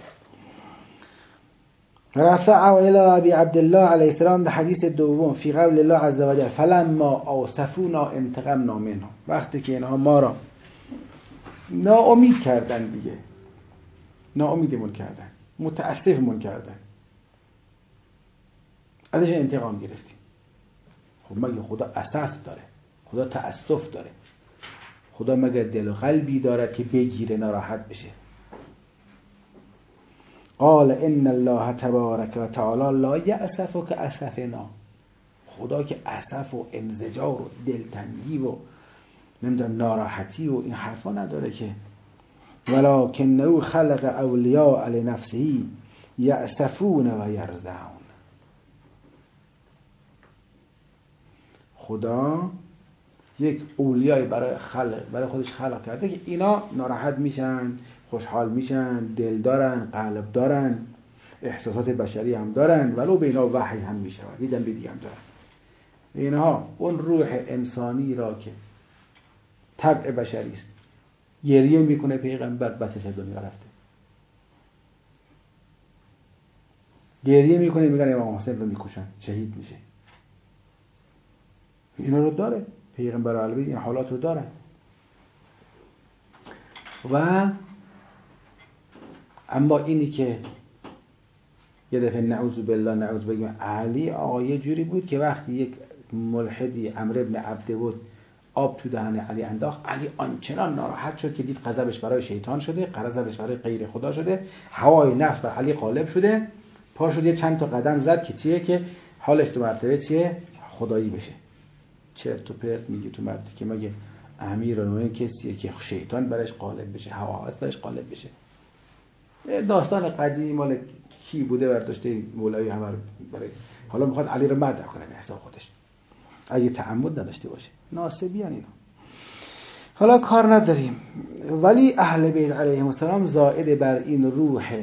رفع الى ابي عبد الله علیه السلام به حدیث دوم فی قول الله عز وجل فلما اوصفونا انتقمنا منهم، وقتی که اینها ما را ناامید کردن دیگه، ناامیدمون کردن، متاسفمون کردن، ازش انتقام گرفتیم. خب مگه خدا اساس داره؟ خدا تأسف داره؟ خدا مگر دل و قلبی داره که بگیره ناراحت بشه؟ قال ان الله تبارک و تعالی لا یأسف که اسفنا، خدا که اسف و انزجار و دلتنگی و نمیدونم ناراحتی و این حرفا نداره که. ولکنه خلق اولیاء لنفسه یأسفون و یرضون، خدا یک اولیای برای خلق برای خودش خلق کرده که اینا ناراحت میشن، خوشحال میشن، دل دارن، قلب دارن، احساسات بشری هم دارن، ولو به اینا وحی هم میشه، دیدن به دیگه هم دارن. اینها اون روح انسانی را که طبع بشری است، گریه میکنه پیغمبر بچه‌ش از دنیا رفته، گریه میکنه میگن امام حسین رو میکشن شهید میشه، اینا رو داره پیغمبر علیه این حالات رو داره. و اما اینی که یه دفعه نعوذ بالله نعوذ بگیم علی آقا یه جوری بود که وقتی یک ملحدی عمرو بن عبده بود آب تو دهن علی انداخت، علی آنچنان ناراحت شد که دید غضبش برای شیطان شده، غضبش برای غیر خدا شده، هوای نفس بر علی غالب شده، پا شد یه چند تا قدم زد که چیه که حالش تو مرتبه چیه خدایی بشه. چرت و پرت میگی تو مرتبه که مگه امیر اون کسیه که شیطان برش غالب بشه، هوا برش غالب بشه. داستان قدیمی مال کی بوده برداشته مولوی همه رو برای حالا میخواد علی رو مدح کنه به حساب خودش، اگه تعمد نداشته باشه. ناسبیان اینا. حالا کار نداریم، ولی اهل بیت علیهم السلام زائد بر این روح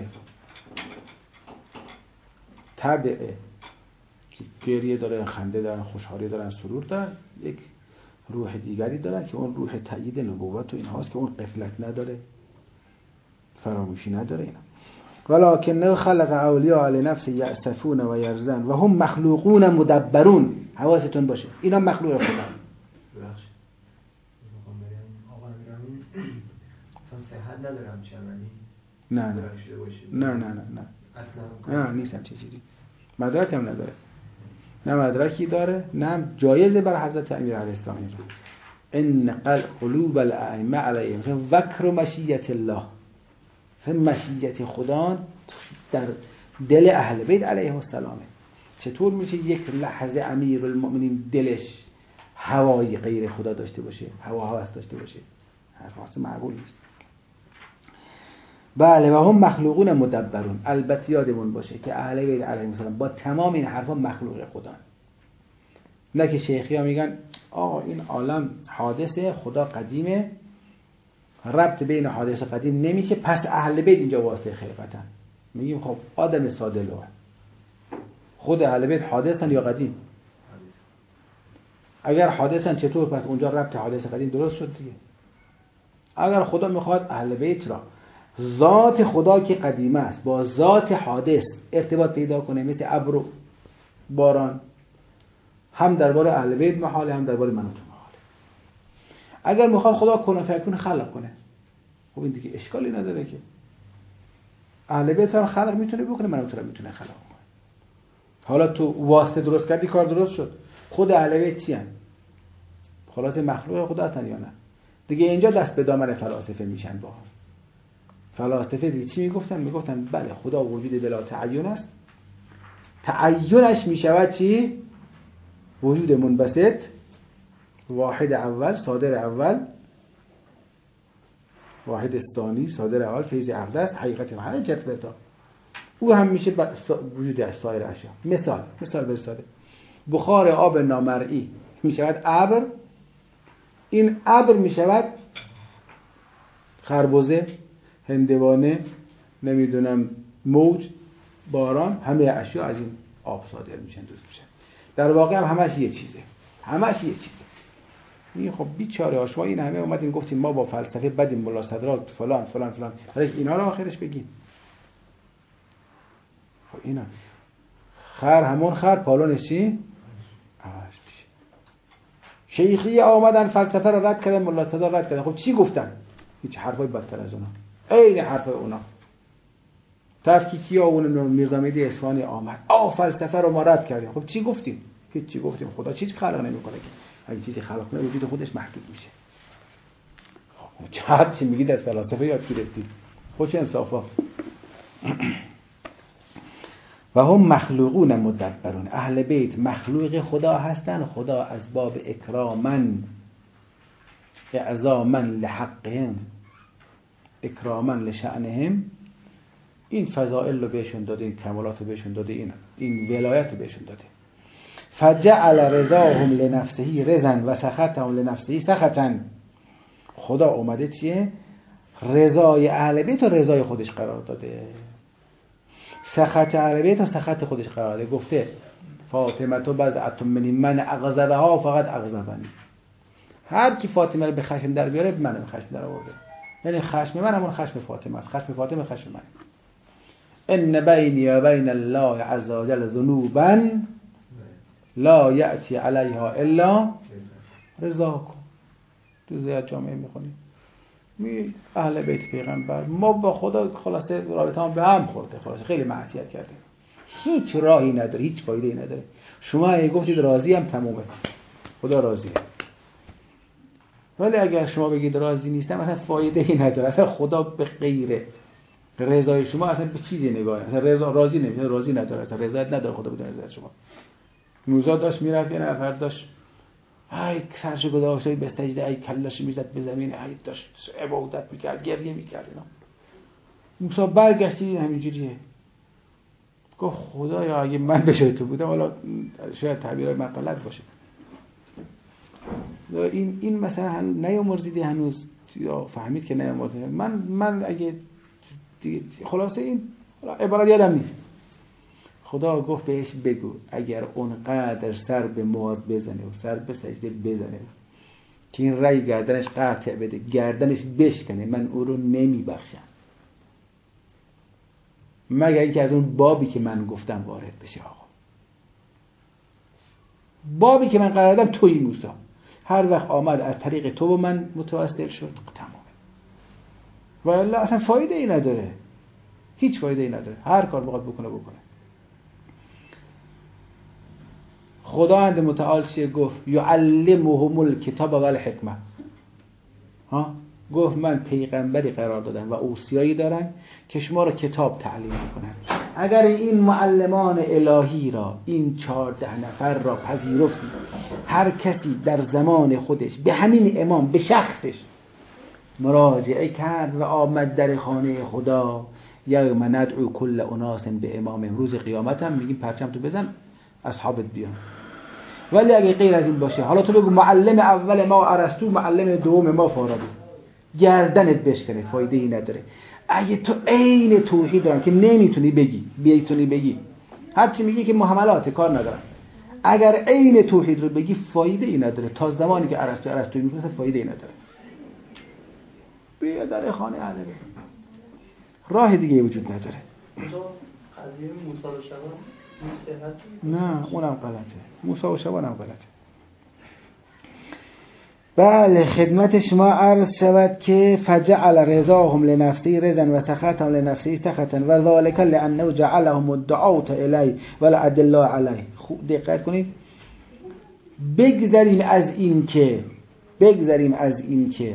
طبع که گریه دارن، خنده دارن، خوشحالی دارن، سرور دارن، یک روح دیگری دارن که اون روح تایید نبوت و این هاست که اون غفلت نداره، فراموشی نداره. اینا ولکنه خلق اولیاء لنفس یأسفون و یرضون و هم مخلوقون مدبرون. حواستون باشه اینا مخلوق خدا. ببخشید آقا میگم اصلا صحت ندارم چه عملی نه نه نه نه نه نه اصلا نه نیستم چه چیزی مدرک هم نداره، نه مدرکی داره نه جایزه بر حضرت امیر علیه السلام. ان قلوب الائمه علیهم وکر مشیت الله، مشیت خدا در دل اهل بیت علیه السلامه. چطور میشه یک لحظه امیر المؤمنین دلش هوای غیر خدا داشته باشه، هوا هوس داشته باشه؟ حرف معقول نیست. بله و هم مخلوقون مدبرون. البته یادمون باشه که اهل بیت علیهم السلام با تمام این حرفا مخلوق خدا، نه که شیخی ها میگن آقا این عالم حادثه، خدا قدیمه، ربط بین حادث و قدیم نمیشه، پس اهل بیت اینجا واسطه خلقتن. میگیم خب آدم ساده لوح، خود اهل بیت حادثن یا قدیم؟ اگر حادثن چطور پس اونجا ربط حادث قدیم درست شد دیگه؟ اگر خدا میخواد اهل بیت را ذات خدا که قدیمه است با ذات حادث ارتباط پیدا کنه، مثل ابر و باران، هم درباره اهل بیت محاله، هم درباره من و تو محاله. اگر میخواد خدا کن فیکون خلق کنه، خب این دیگه اشکالی نداره که اهل بیت هم خلق میتونه بکنه، من و تو هم میتونه خلق کنه. حالا تو واسطه درست کردی، کار درست شد. خود اهل بیت چی ان؟ خلاص مخلوق خدا هستن یا نه؟ دیگه اینجا دست به دامن فلاسفه میشن. با فلاسفه دیگه چی میگفتن؟ میگفتن بله خدا وجود بلا تعین است، تعینش میشود چی؟ وجود منبسط، واحد اول، صادر اول، واحد ثانی، صادر اول، فیض عقد است، حقیقت محل جدلتا. او هم میشه وجود از سایر اشیا. مثال مثال بساده، بخار آب نامرئی میشود ابر، این ابر میشود خربزه، هندوانه، نمیدونم موج، باران، همه اشیا از این آب صادر میشن، درست میشن. در واقع هم همش یه چیزه، همش یه چیزه. این خب بیچاره ها، شما این همه اومدین گفتین ما با فلسفه بدیم، ملا صدرات فلان فلان فلان، ولی اینا رو آخرش بگین. خب اینا خر همون خر، پالونش چی؟ عوض میشه. شیخی آمدن فلسفه رو رد کردن، ملا صدرات رد کردن. خب چی گفتن؟ هیچ حرفای بدتر از اونا، عین حرفای اونا. تفکیکی ها اون نظامی اصفهانی آمد، آ فلسفه رو ما رد کردیم. خب چی گفتیم؟ هیچ چی گفتیم. خدا چیزی خلق نمیکنه که اگه چیزی خلق کنه وجود خودش محدود میشه. خب چه چی میگید از فلسفه یاد گرفتید؟ خب چه انصافا. و هم مخلوقون مدبرون، اهل بیت مخلوق خدا هستن. خدا از باب اکرامن اعظاما لحقهم اکراما لشأنهم این فضائل رو بهشون داده، این کمالات رو بهشون داده، این این ولایت رو بهشون داده. فجعل رضاهم لنفسه رضا و سخطهم لنفسه سخطا. خدا اومده چیه؟ رضای اهل بیت و رضای خودش قرار داده، سخط اهل بیت و سخط خودش قرار داده. گفته فاطمه تو بضعة منی من اغضبها فقط اغضبنی. هر کی فاطمه رو به خشم در بیاره منو به خشم در آورده. یعنی خشم من همون خشم فاطمه است، خشم فاطمه خشم من. ان بینی و بین الله عز وجل ذنوبا لا یأتی علیها الا رضاکم. تو زیاد جامعه میخونیم می اهل بیت پیغمبر، ما با خدا خلاصه رابطه هم به هم خورده، خلاصه خیلی معصیت کردیم، هیچ راهی نداره، هیچ فایده‌ای نداره. شما اگه گفتید راضی هم تمومه، خدا راضیه. ولی اگر شما بگید راضی نیستم اصلا فایده‌ای نداره، اصلا خدا به غیر رضای شما اصلا به چیزی نگاه نمی‌کنه. اصلا رضا راضی نمیشه، راضی نداره، اصلا رضایت نداره خدا بدون رضایت شما. موسی داشت میرفت، یه نفر داشت ای سرش گذاشته به سجده، ای کلش میزد به زمین، ای داشت عبادت میکرد، گریه میکرد. اینا موسی برگشتی همینجوریه، گفت خدایا اگه من به جای تو بودم، حالا شاید تعبیر من غلط باشه، این این مثلا نیامرزیدی هنوز یا فهمید که نیامرزیدی، من من اگه خلاصه این عبارت یادم نیست. خدا گفت بهش بگو اگر اونقدر سر به مار بزنه و سر به سجده بزنه که این رای گردنش قطع بده، گردنش بشکنه، من او رو نمی بخشم مگر اینکه از اون بابی که من گفتم وارد بشه. آقا بابی که من قرار دادم تویی موسی، هر وقت آمد از طریق تو و من متوسل شد تمامه. و الا اصلا فایده ای نداره، هیچ فایده ای نداره، هر کار بخواد بکنه بکنه. خداوند متعال چیه گفت؟ یعلمهم الکتاب و الحکمه. ها گفت من پیغمبری قرار دادم و اوصیایی دارن که شما را کتاب تعلیم میکنن. اگر این معلمان الهی را، این چهارده نفر را پذیرفتید، هر کسی در زمان خودش به همین امام به شخصش مراجعه کرد و آمد در خانه خدا، یوم ندعو کل اناس به امام، روز قیامت هم میگیم پرچم تو بزن اصحابت بیان. ولی اگه غیر از این باشه، حالا تو بگو معلم اول ما ارسطو، معلم دوم ما فارابی، گردنت بشکنه، فایده ای نداره. اگه تو عین توحید دارن که نمیتونی بگی، بیتونی بگی، هرچی میگی که محملات کار ندارن، اگر عین توحید رو بگی فایده ای نداره. تا زمانی که ارسطو ارسطو میگه فایده ای نداره. بیا در خانه اهل بیت. راه دیگه وجود نداره. قضیه موسی و شبان نه اونم غلطه، موسی و شبان هم غلطه. بله خدمت شما عرض شود که فجعل رضاهم لنفسه رضا و سخطهم لنفسه سخطا و ذلك لانه جعلهم الدعوة الی والادله علیه. خوب دقت کنید. بگذریم از این که بگذریم از این که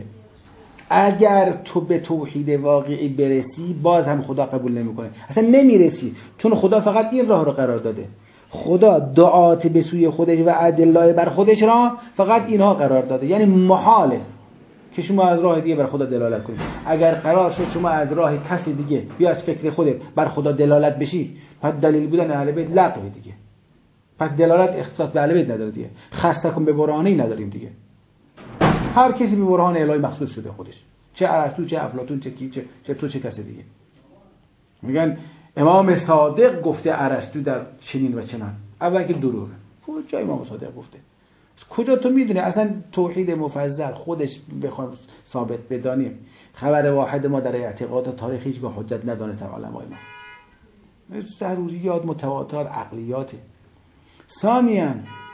اگر تو به توحید واقعی برسی باز هم خدا قبول نمیکنه، اصلا نمیرسی، چون خدا فقط این راه رو قرار داده. خدا دعات به سوی خودش و ادله بر خودش را فقط اینها قرار داده. یعنی محاله که شما از راه دیگه بر خدا دلالت کنید. اگر قرار شد شما از راه کسی دیگه یا از فکر خودت بر خدا دلالت بشی، پس دلیل بودن اهل بیت لغوه دیگه. پس دلالت اختصاص به اهل بیت نداره دیگه. خاصتکم به برهانی نداریم دیگه. هر کسی به برهان الهی مخصوص شده خودش، چه ارسطو چه افلاطون چه کی چه, چه تو چه کسی دیگه. میگن امام صادق گفته ارسطو در چنین و چنان. اول که دروغه. کجا امام صادق گفته؟ کجا تو میدونی اصلا توحید مفضل خودش بخوایم ثابت بدانیم، خبر واحد ما در اعتقاد تاریخی هیچ حجت ندانستن علمای ما. ضروریات متواتر عقلیاته. ثانیاً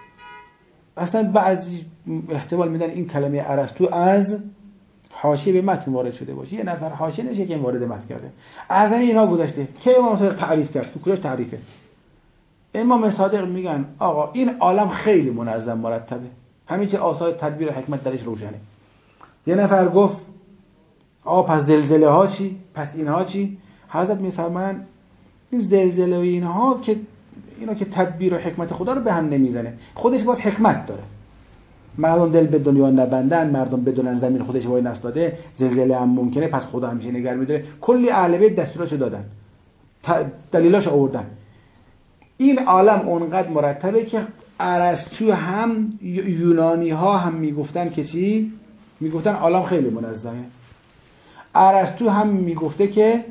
اصلا بعضی احتمال میدن این کلمه ارسطو از حاشیه به متن وارد شده باشه. یه نفر حاشیه نشه که وارد متن کرده. اصلا اینا گذاشته که امام صادق تعریف کرد. تو کجاش تعریفه؟ امام صادق میگن آقا این عالم خیلی منظم مرتبه، همین که آثار تدبیر و حکمت درش روشنه. یه نفر گفت آقا پس زلزله ها چی؟ پس اینها چی؟ حضرت میفرمایند این زلزله و اینها که اینا که تدبیر و حکمت خدا رو به هم نمیزنه، خودش باز حکمت داره. مردم دل به دنیا نبندن، مردم بدونن زمین خودش وای نستاده، زلزله هم ممکنه، پس خدا همیشه نگه می‌داره. کلی اهل بیت دستوراشو دادن، دلیلاشو آوردن. این عالم اونقدر مرتبه که ارسطو هم یونانی ها هم میگفتن که چی؟ میگفتن عالم خیلی منظمه. ارسطو هم میگفته که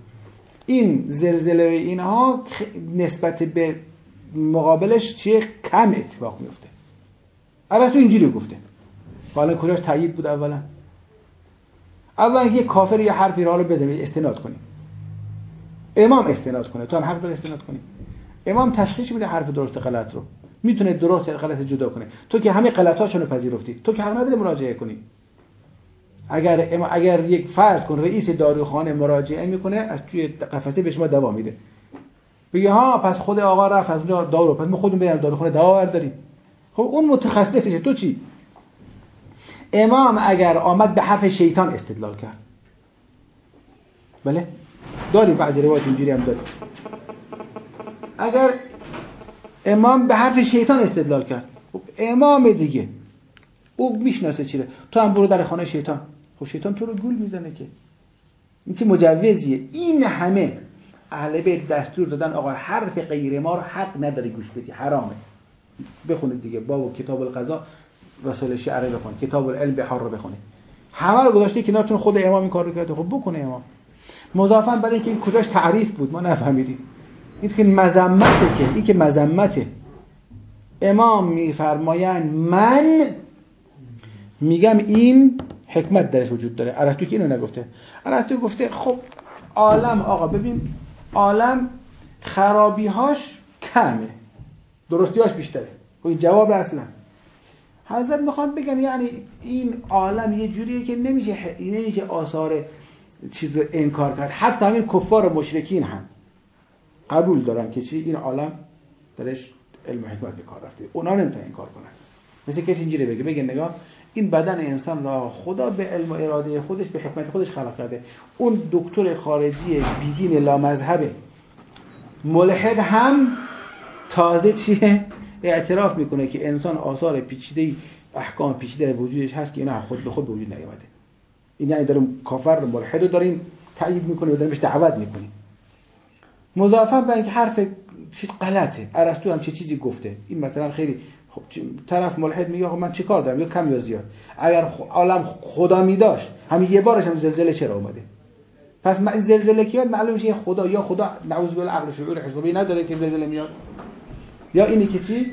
این زلزله و اینها نسبت به مقابلش چیه؟ کم اتفاق میفته. ارسطو اینجوری گفته. حالا کجاش تایید بود؟ اولا اولا یه کافر یه حرفی رو بده استناد کنی، امام استناد کنه، تو هم حق داری استناد کنی. امام تشخیص میده حرف درست غلط رو، میتونه درست غلط جدا کنه. تو که همه غلطاشون رو پذیرفتی، تو که حق نداری مراجعه کنی. اگر اما اگر یک فرض کن رئیس داروخانه مراجعه میکنه، از توی قفسه به شما دوا میده، بگه ها پس خود آقا رفت از اونجا دارو، پس ما خودمون بریم داروخانه دوا برداریم. خب اون متخصصشه، تو چی؟ امام اگر آمد به حرف شیطان استدلال کرد، بله داریم بعضی روایات اینجوری هم داریم، اگر امام به حرف شیطان استدلال کرد، خب امام دیگه او میشناسه چیه. تو هم برو در خانه شیطان، خب شیطان تو رو گول میزنه که این چه مجوزیه. این همه اهل بیت دستور دادن آقا حرف غیر ما رو حق نداری گوش بدی، حرامه. بخونید دیگه باب کتاب القضاء رسول شعر بخونید، کتاب العلم بحار رو بخونید، همه رو گذاشته کنارتون. خود امام این کار رو کرده، خب بکنه امام. مضافاً برای اینکه این کجاش تعریف بود ما نفهمیدیم. این که مذمته، که این که مذمته. امام میفرمایند من میگم این حکمت درش وجود داره. ارسطو که اینو نگفته. ارسطو گفته خب عالم آقا ببین عالم خرابی‌هاش کمه، درستی‌هاش بیشتره. خب این جواب اصلا حضرت میخوان بگن یعنی این عالم یه جوریه که نمیشه ح... نمیشه آثار چیز رو انکار کرد. حتی همین کفار و مشرکین هم قبول دارن که چی این عالم درش علم و حکمت به کار رفته، اونا نمیتونن انکار کنن. مثل کسی اینجوری بگه بگه نگاه این بدن انسان را خدا به علم و اراده خودش به حکمت خودش خلق کرده. اون دکتر خارجی بیدین لامذهب ملحد هم تازه چیه اعتراف میکنه که انسان آثار پیچیده احکام پیچیده وجودش هست که اینا خود به خود به وجود نیامده. این یعنی داریم کافر ملحد رو داریم تایید میکنه و داریم بهش دعوت میکنیم. مضافاً به اینکه حرف چیز غلطه. ارسطو هم چه چیزی گفته. این مثلا خیلی خب طرف ملحد میگه خب من چیکار دارم یا کم یا زیاد. اگر عالم خدا میداشت همین یه بارش هم زلزله چرا اومده؟ پس این زلزله که معلوم میشه خدا یا خدا نعوذ بالله عقل شعور حسابی نداره که زلزله میاد، یا اینی که چی؟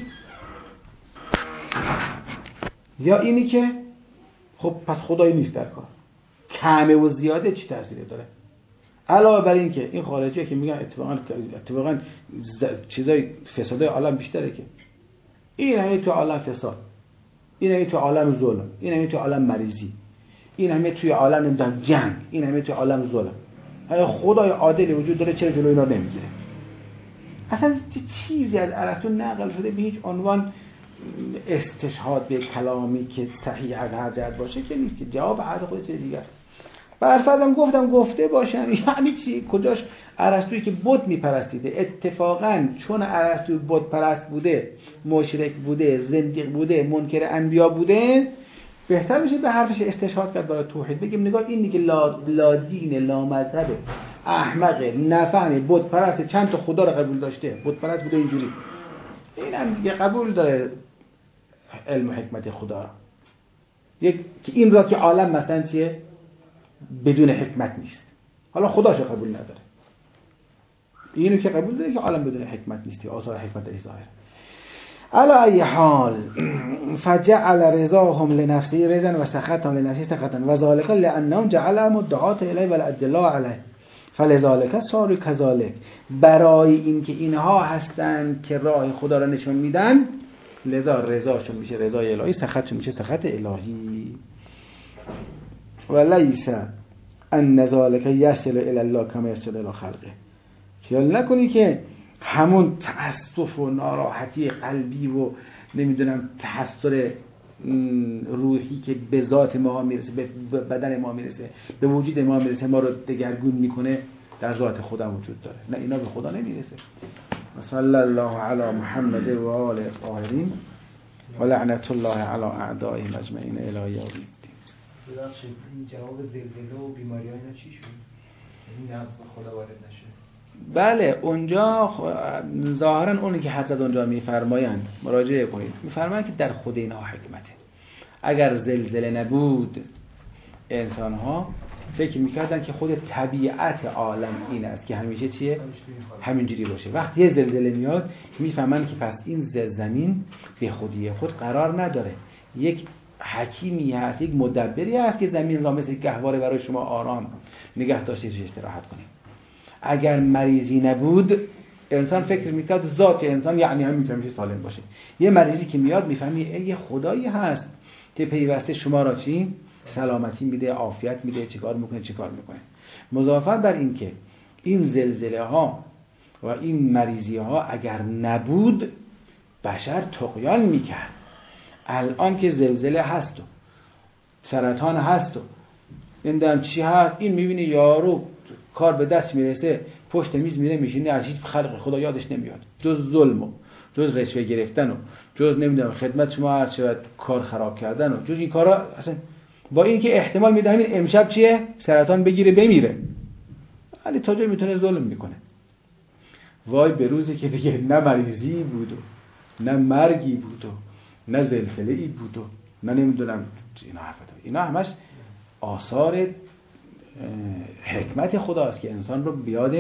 یا اینی که خب پس خدایی نیست در کار. کمه و زیاده چی تأثیری داره؟ علاوه بر این که این خارجیه که میگن اتفاقا اتفاقا چیزای فسادای عالم بیشتره، که این همه تو عالم فساد، این همه تو عالم ظلم، این همه تو عالم مریضی، این همه توی عالم نمیدونم جنگ، این همه تو عالم ظلم. اگه خدای عادلی وجود داره چرا جلوی اینا نمیگیره؟ اصلا چیزی از ارسطو نقل شده به هیچ عنوان استشهاد به کلامی که صحیح از هر جهت باشه که نیست، که جواب حرف خودش دیگه است. برفرضم گفتم گفته باشن یعنی چی؟ کجاش ارسطویی که بت میپرستیده اتفاقا چون ارسطو بت پرست بوده، مشرک بوده، زندیق بوده، منکر انبیا بوده، بهتر میشه به حرفش استشهاد کرد برای توحید. بگیم نگاه این دیگه لا, لا دین، لا مذهب، احمق، نفهمه، بت پرست، چند تا خدا رو قبول داشته، بت پرست بوده اینجوری، اینم دیگه قبول داره علم و حکمت خدا را. یک که این را که عالم مثلا چیه بدون حکمت نیست، حالا خداشو قبول نداره، اینو که قبول داره که عالم بدون حکمت نیست، آثار حکمت ای ظاهر. علی ای حال فجعل رضاهم لنفسه رضا و سخطهم لنفسه سخطا و ذلك لانهم جعلهم الدعاة الیه والادلاء علیه فلذلك صاروا كذلك. برای اینکه اینها هستند که راه خدا را نشون میدن، لذا رضاشون میشه رضای الهی، سخطشون میشه سخط الهی. ولیس ان ذلك یصل الی الله کما یصل الی خلقه. خیال نکنی که همون تعصف و ناراحتی قلبی و نمیدونم تحسر روحی که به ذات ما میرسه، به بدن ما میرسه، به وجود ما میرسه، ما رو دگرگون میکنه، در ذات خدا وجود داره. نه، اینا به خدا نمیرسه. صلی الله علی محمد و آل الطاهرین و لعنت الله علی اعدائهم اجمعین الی یوم الدین. ببخشید این جواب زلزله و بیماری ها اینا چی شد؟ این نه خدا وارد نشه. بله اونجا ظاهرا اونی که حضرت اونجا میفرمایند مراجعه کنید، میفرمایند که در خود اینها حکمته. اگر زلزله نبود انسان ها فکر میکردن که خود طبیعت عالم این است که همیشه چیه؟ همینجوری باشه. وقتی یه زلزله میاد میفهمن که پس این زمین به خودی خود قرار نداره، یک حکیمی هست، یک مدبری هست که زمین را مثل گهواره برای شما آرام نگه داشته روش استراحت کنید. اگر مریضی نبود انسان فکر میکرد ذات انسان یعنی هم میتونه سالم باشه. یه مریضی که میاد میفهمی یه خدایی هست که پیوسته شما را چی؟ سلامتی میده، عافیت میده، چیکار میکنه چیکار میکنه. مضافاً بر این که این زلزله ها و این مریضی ها اگر نبود بشر طغیان میکرد. الان که زلزله هست و سرطان هست و نمیدونم چی هست، این میبینی یارو کار به دست میرسه پشت میز میره میشینه، از هیچ خلق خدا یادش نمیاد جز ظلم و جز رشوه گرفتن و جز نمیدونم خدمت شما هر شود کار خراب کردن و جز این کارا. اصلا با این که احتمال میده همین امشب چیه سرطان بگیره بمیره، ولی تا جایی میتونه ظلم میکنه. وای به روزی که دیگه نه مریضی بود و نه مرگی بود و نه زلزله ای بود و نه نمیدونم اینا حرفا. اینا همش آثار حکمت خداست که انسان رو بیاد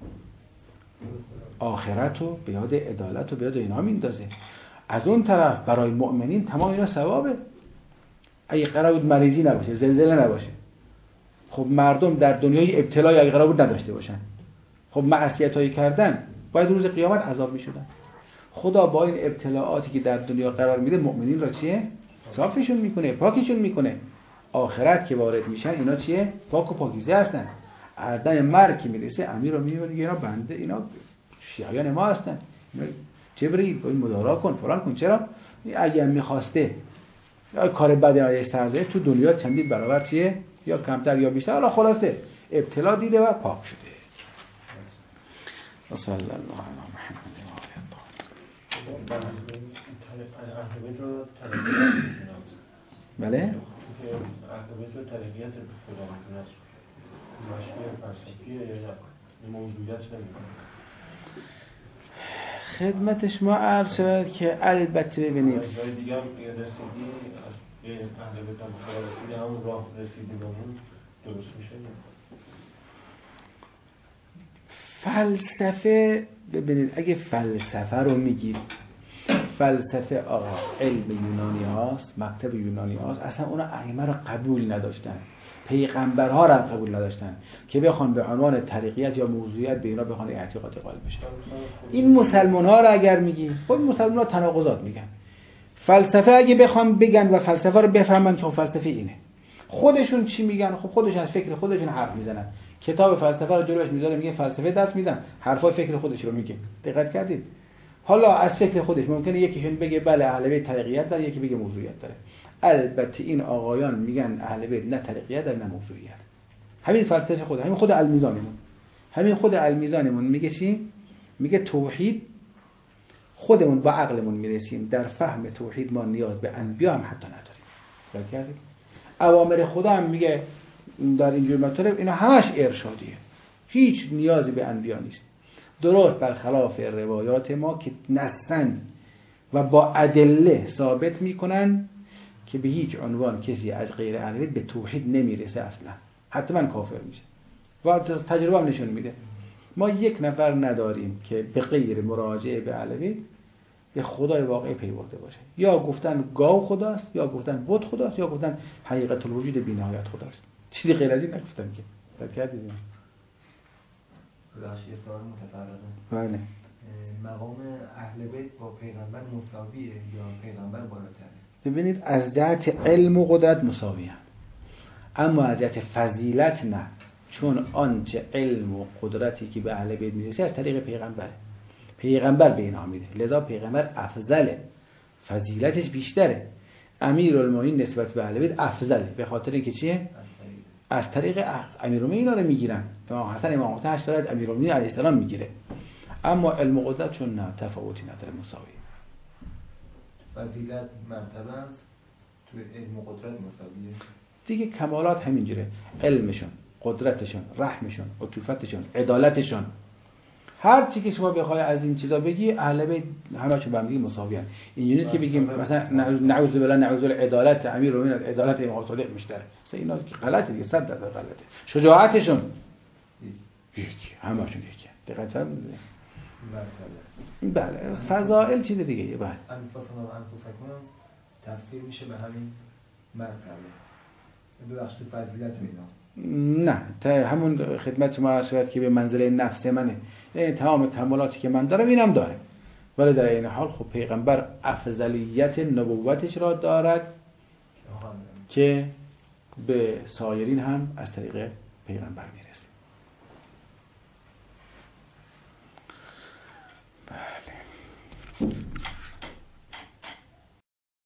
آخرت و بیاد عدالت و بیاد اینا میندازه. از اون طرف برای مؤمنین تمام اینا ثوابه. اگه قرار بود مریضی نباشه، زلزله نباشه، خب مردم در دنیای ابتلای اگه قرار بود نداشته باشن، خب معصیتایی کردن باید روز قیامت عذاب میشدن. خدا با این ابتلاعاتی که در دنیا قرار میده مؤمنین را چیه؟ صافشون میکنه، پاکشون میکنه. آخرت که وارد میشن اینا چیه؟ پاک و پاکیزه هستن. اردم مرگ که میرسه امیر رو میبینه اینا بنده، اینا شیعیان ما هستن، جبرئیل با این مدارا کن فلان کن. چرا؟ اگه میخواسته یا کار بدی ازش سرزه تو دنیا چندین برابر چیه؟ یا کمتر یا بیشتر، حالا خلاصه ابتلا دیده و پاک شده. صلی الله علی محمد و آله الطاهرین. بله؟ اهدابیت و طریقیت خدا میکنه مشکل فلسفیه یا نه موجودیت نمیکنه. خدمت شما عرض شود که البته ببینید از جای دیگه هم رسیدی از یه اهدابیت هم خدا رسیدی همون راه رسیدی به اون درست میشه. فلسفه ببینید اگه فلسفه رو میگید، فلسفه آقا علم یونانی هاست، مکتب یونانی هاست، اصلا اونا ائمه رو قبول نداشتن، پیغمبرها رو قبول نداشتن که بخوان به عنوان طریقیت یا موضوعیت به اینا بخوان اعتقاد قائل بشن. این مسلمان ها رو اگر میگی، خب مسلمان ها تناقضات میگن. فلسفه اگه بخوام بگن و فلسفه رو بفهمن که فلسفه اینه، خودشون چی میگن؟ خب خودشون از فکر خودشون حرف میزنن. کتاب فلسفه رو جلوش میذاره میگه فلسفه دست میدن، حرفای فکر خودش رو میگه. دقت کردید؟ حالا از فکر خودش ممکنه یکیشون بگه بله اهل بیت طریقیت داره، یکی بگه موضوعیت داره. البته این آقایان میگن اهل بیت نه طریقیت داره نه موضوعیت. همین فلسفه خود، همین خود المیزانمون، همین خود المیزانمون میگه چی؟ میگه توحید خودمون با عقلمون میرسیم، در فهم توحید ما نیاز به انبیا هم حتی نداریم. دقت کردید؟ اوامر خدا هم میگه در اینجور مطالب اینا همش ارشادیه، هیچ نیازی به انبیا نیست. درست برخلاف روایات ما که نصاً و با ادله ثابت میکنن که به هیچ عنوان کسی از غیر اهل بیت به توحید نمیرسه، اصلا حتما کافر میشه. و تجربه هم نشون میده ما یک نفر نداریم که به غیر مراجعه به اهل بیت به خدای واقعی پیورده باشه. یا گفتن گاو خداست، یا گفتن بت خداست، یا گفتن حقیقت الوجود بی‌نهایت خداست. چیزی غیر از این نگفتن که. فکر کردید؟ بخشی سوال متفرقه. بله. مقام اهل بیت با پیغمبر مساویه یا پیغمبر بالاتره؟ ببینید از جهت علم و قدرت مساویه، اما از جهت فضیلت نه، چون آنچه علم و قدرتی که به اهل بیت میرسه از طریق پیغمبره. پیغمبر به اینا میده، لذا پیغمبر افضله، فضیلتش بیشتره. امیرالمومنین نسبت به اهل بیت افضله، به خاطر اینکه چیه؟ از طریق امیرالمومنین اینا رو میگیرن. امام حسن امام حسین هشت از امیرالمومنین علیه السلام میگیره. اما علم و قدرت چون نه، تفاوتی نداره، مساویه. فضیلت مرتبه تو علم و قدرت مساویه دیگه. کمالات همینجوره، علمشون، قدرتشون، رحمشون، عطوفتشون، عدالتشون، هر چی که شما بخوای از این چیزا بگی اهل بیت همه‌شون با هم دیگه مساویان. اینجوریه که بگیم مثلا نعوذ بالله نعوذ بالله عدالت امیرالمومنین عدالت امام صادق بیشتره، مثلا اینا که غلطه دیگه، صد درصد غلطه. شجاعتشون یکی، همه‌شون یکی. دقت کنید. بله، فضائل چیز دیگه. بله. انفسنا و انفسکم تفسیر میشه به همین مرتبه. ببخشید فضیلت اینا. نه، تا همون خدمت شما عرض شد که به منزله نفس منه. یعنی تمام کمالاتی که من دارم اینم داره. ولی در این حال خب پیغمبر افضلیت نبوتش را دارد که به سایرین هم از طریق پیغمبر میره.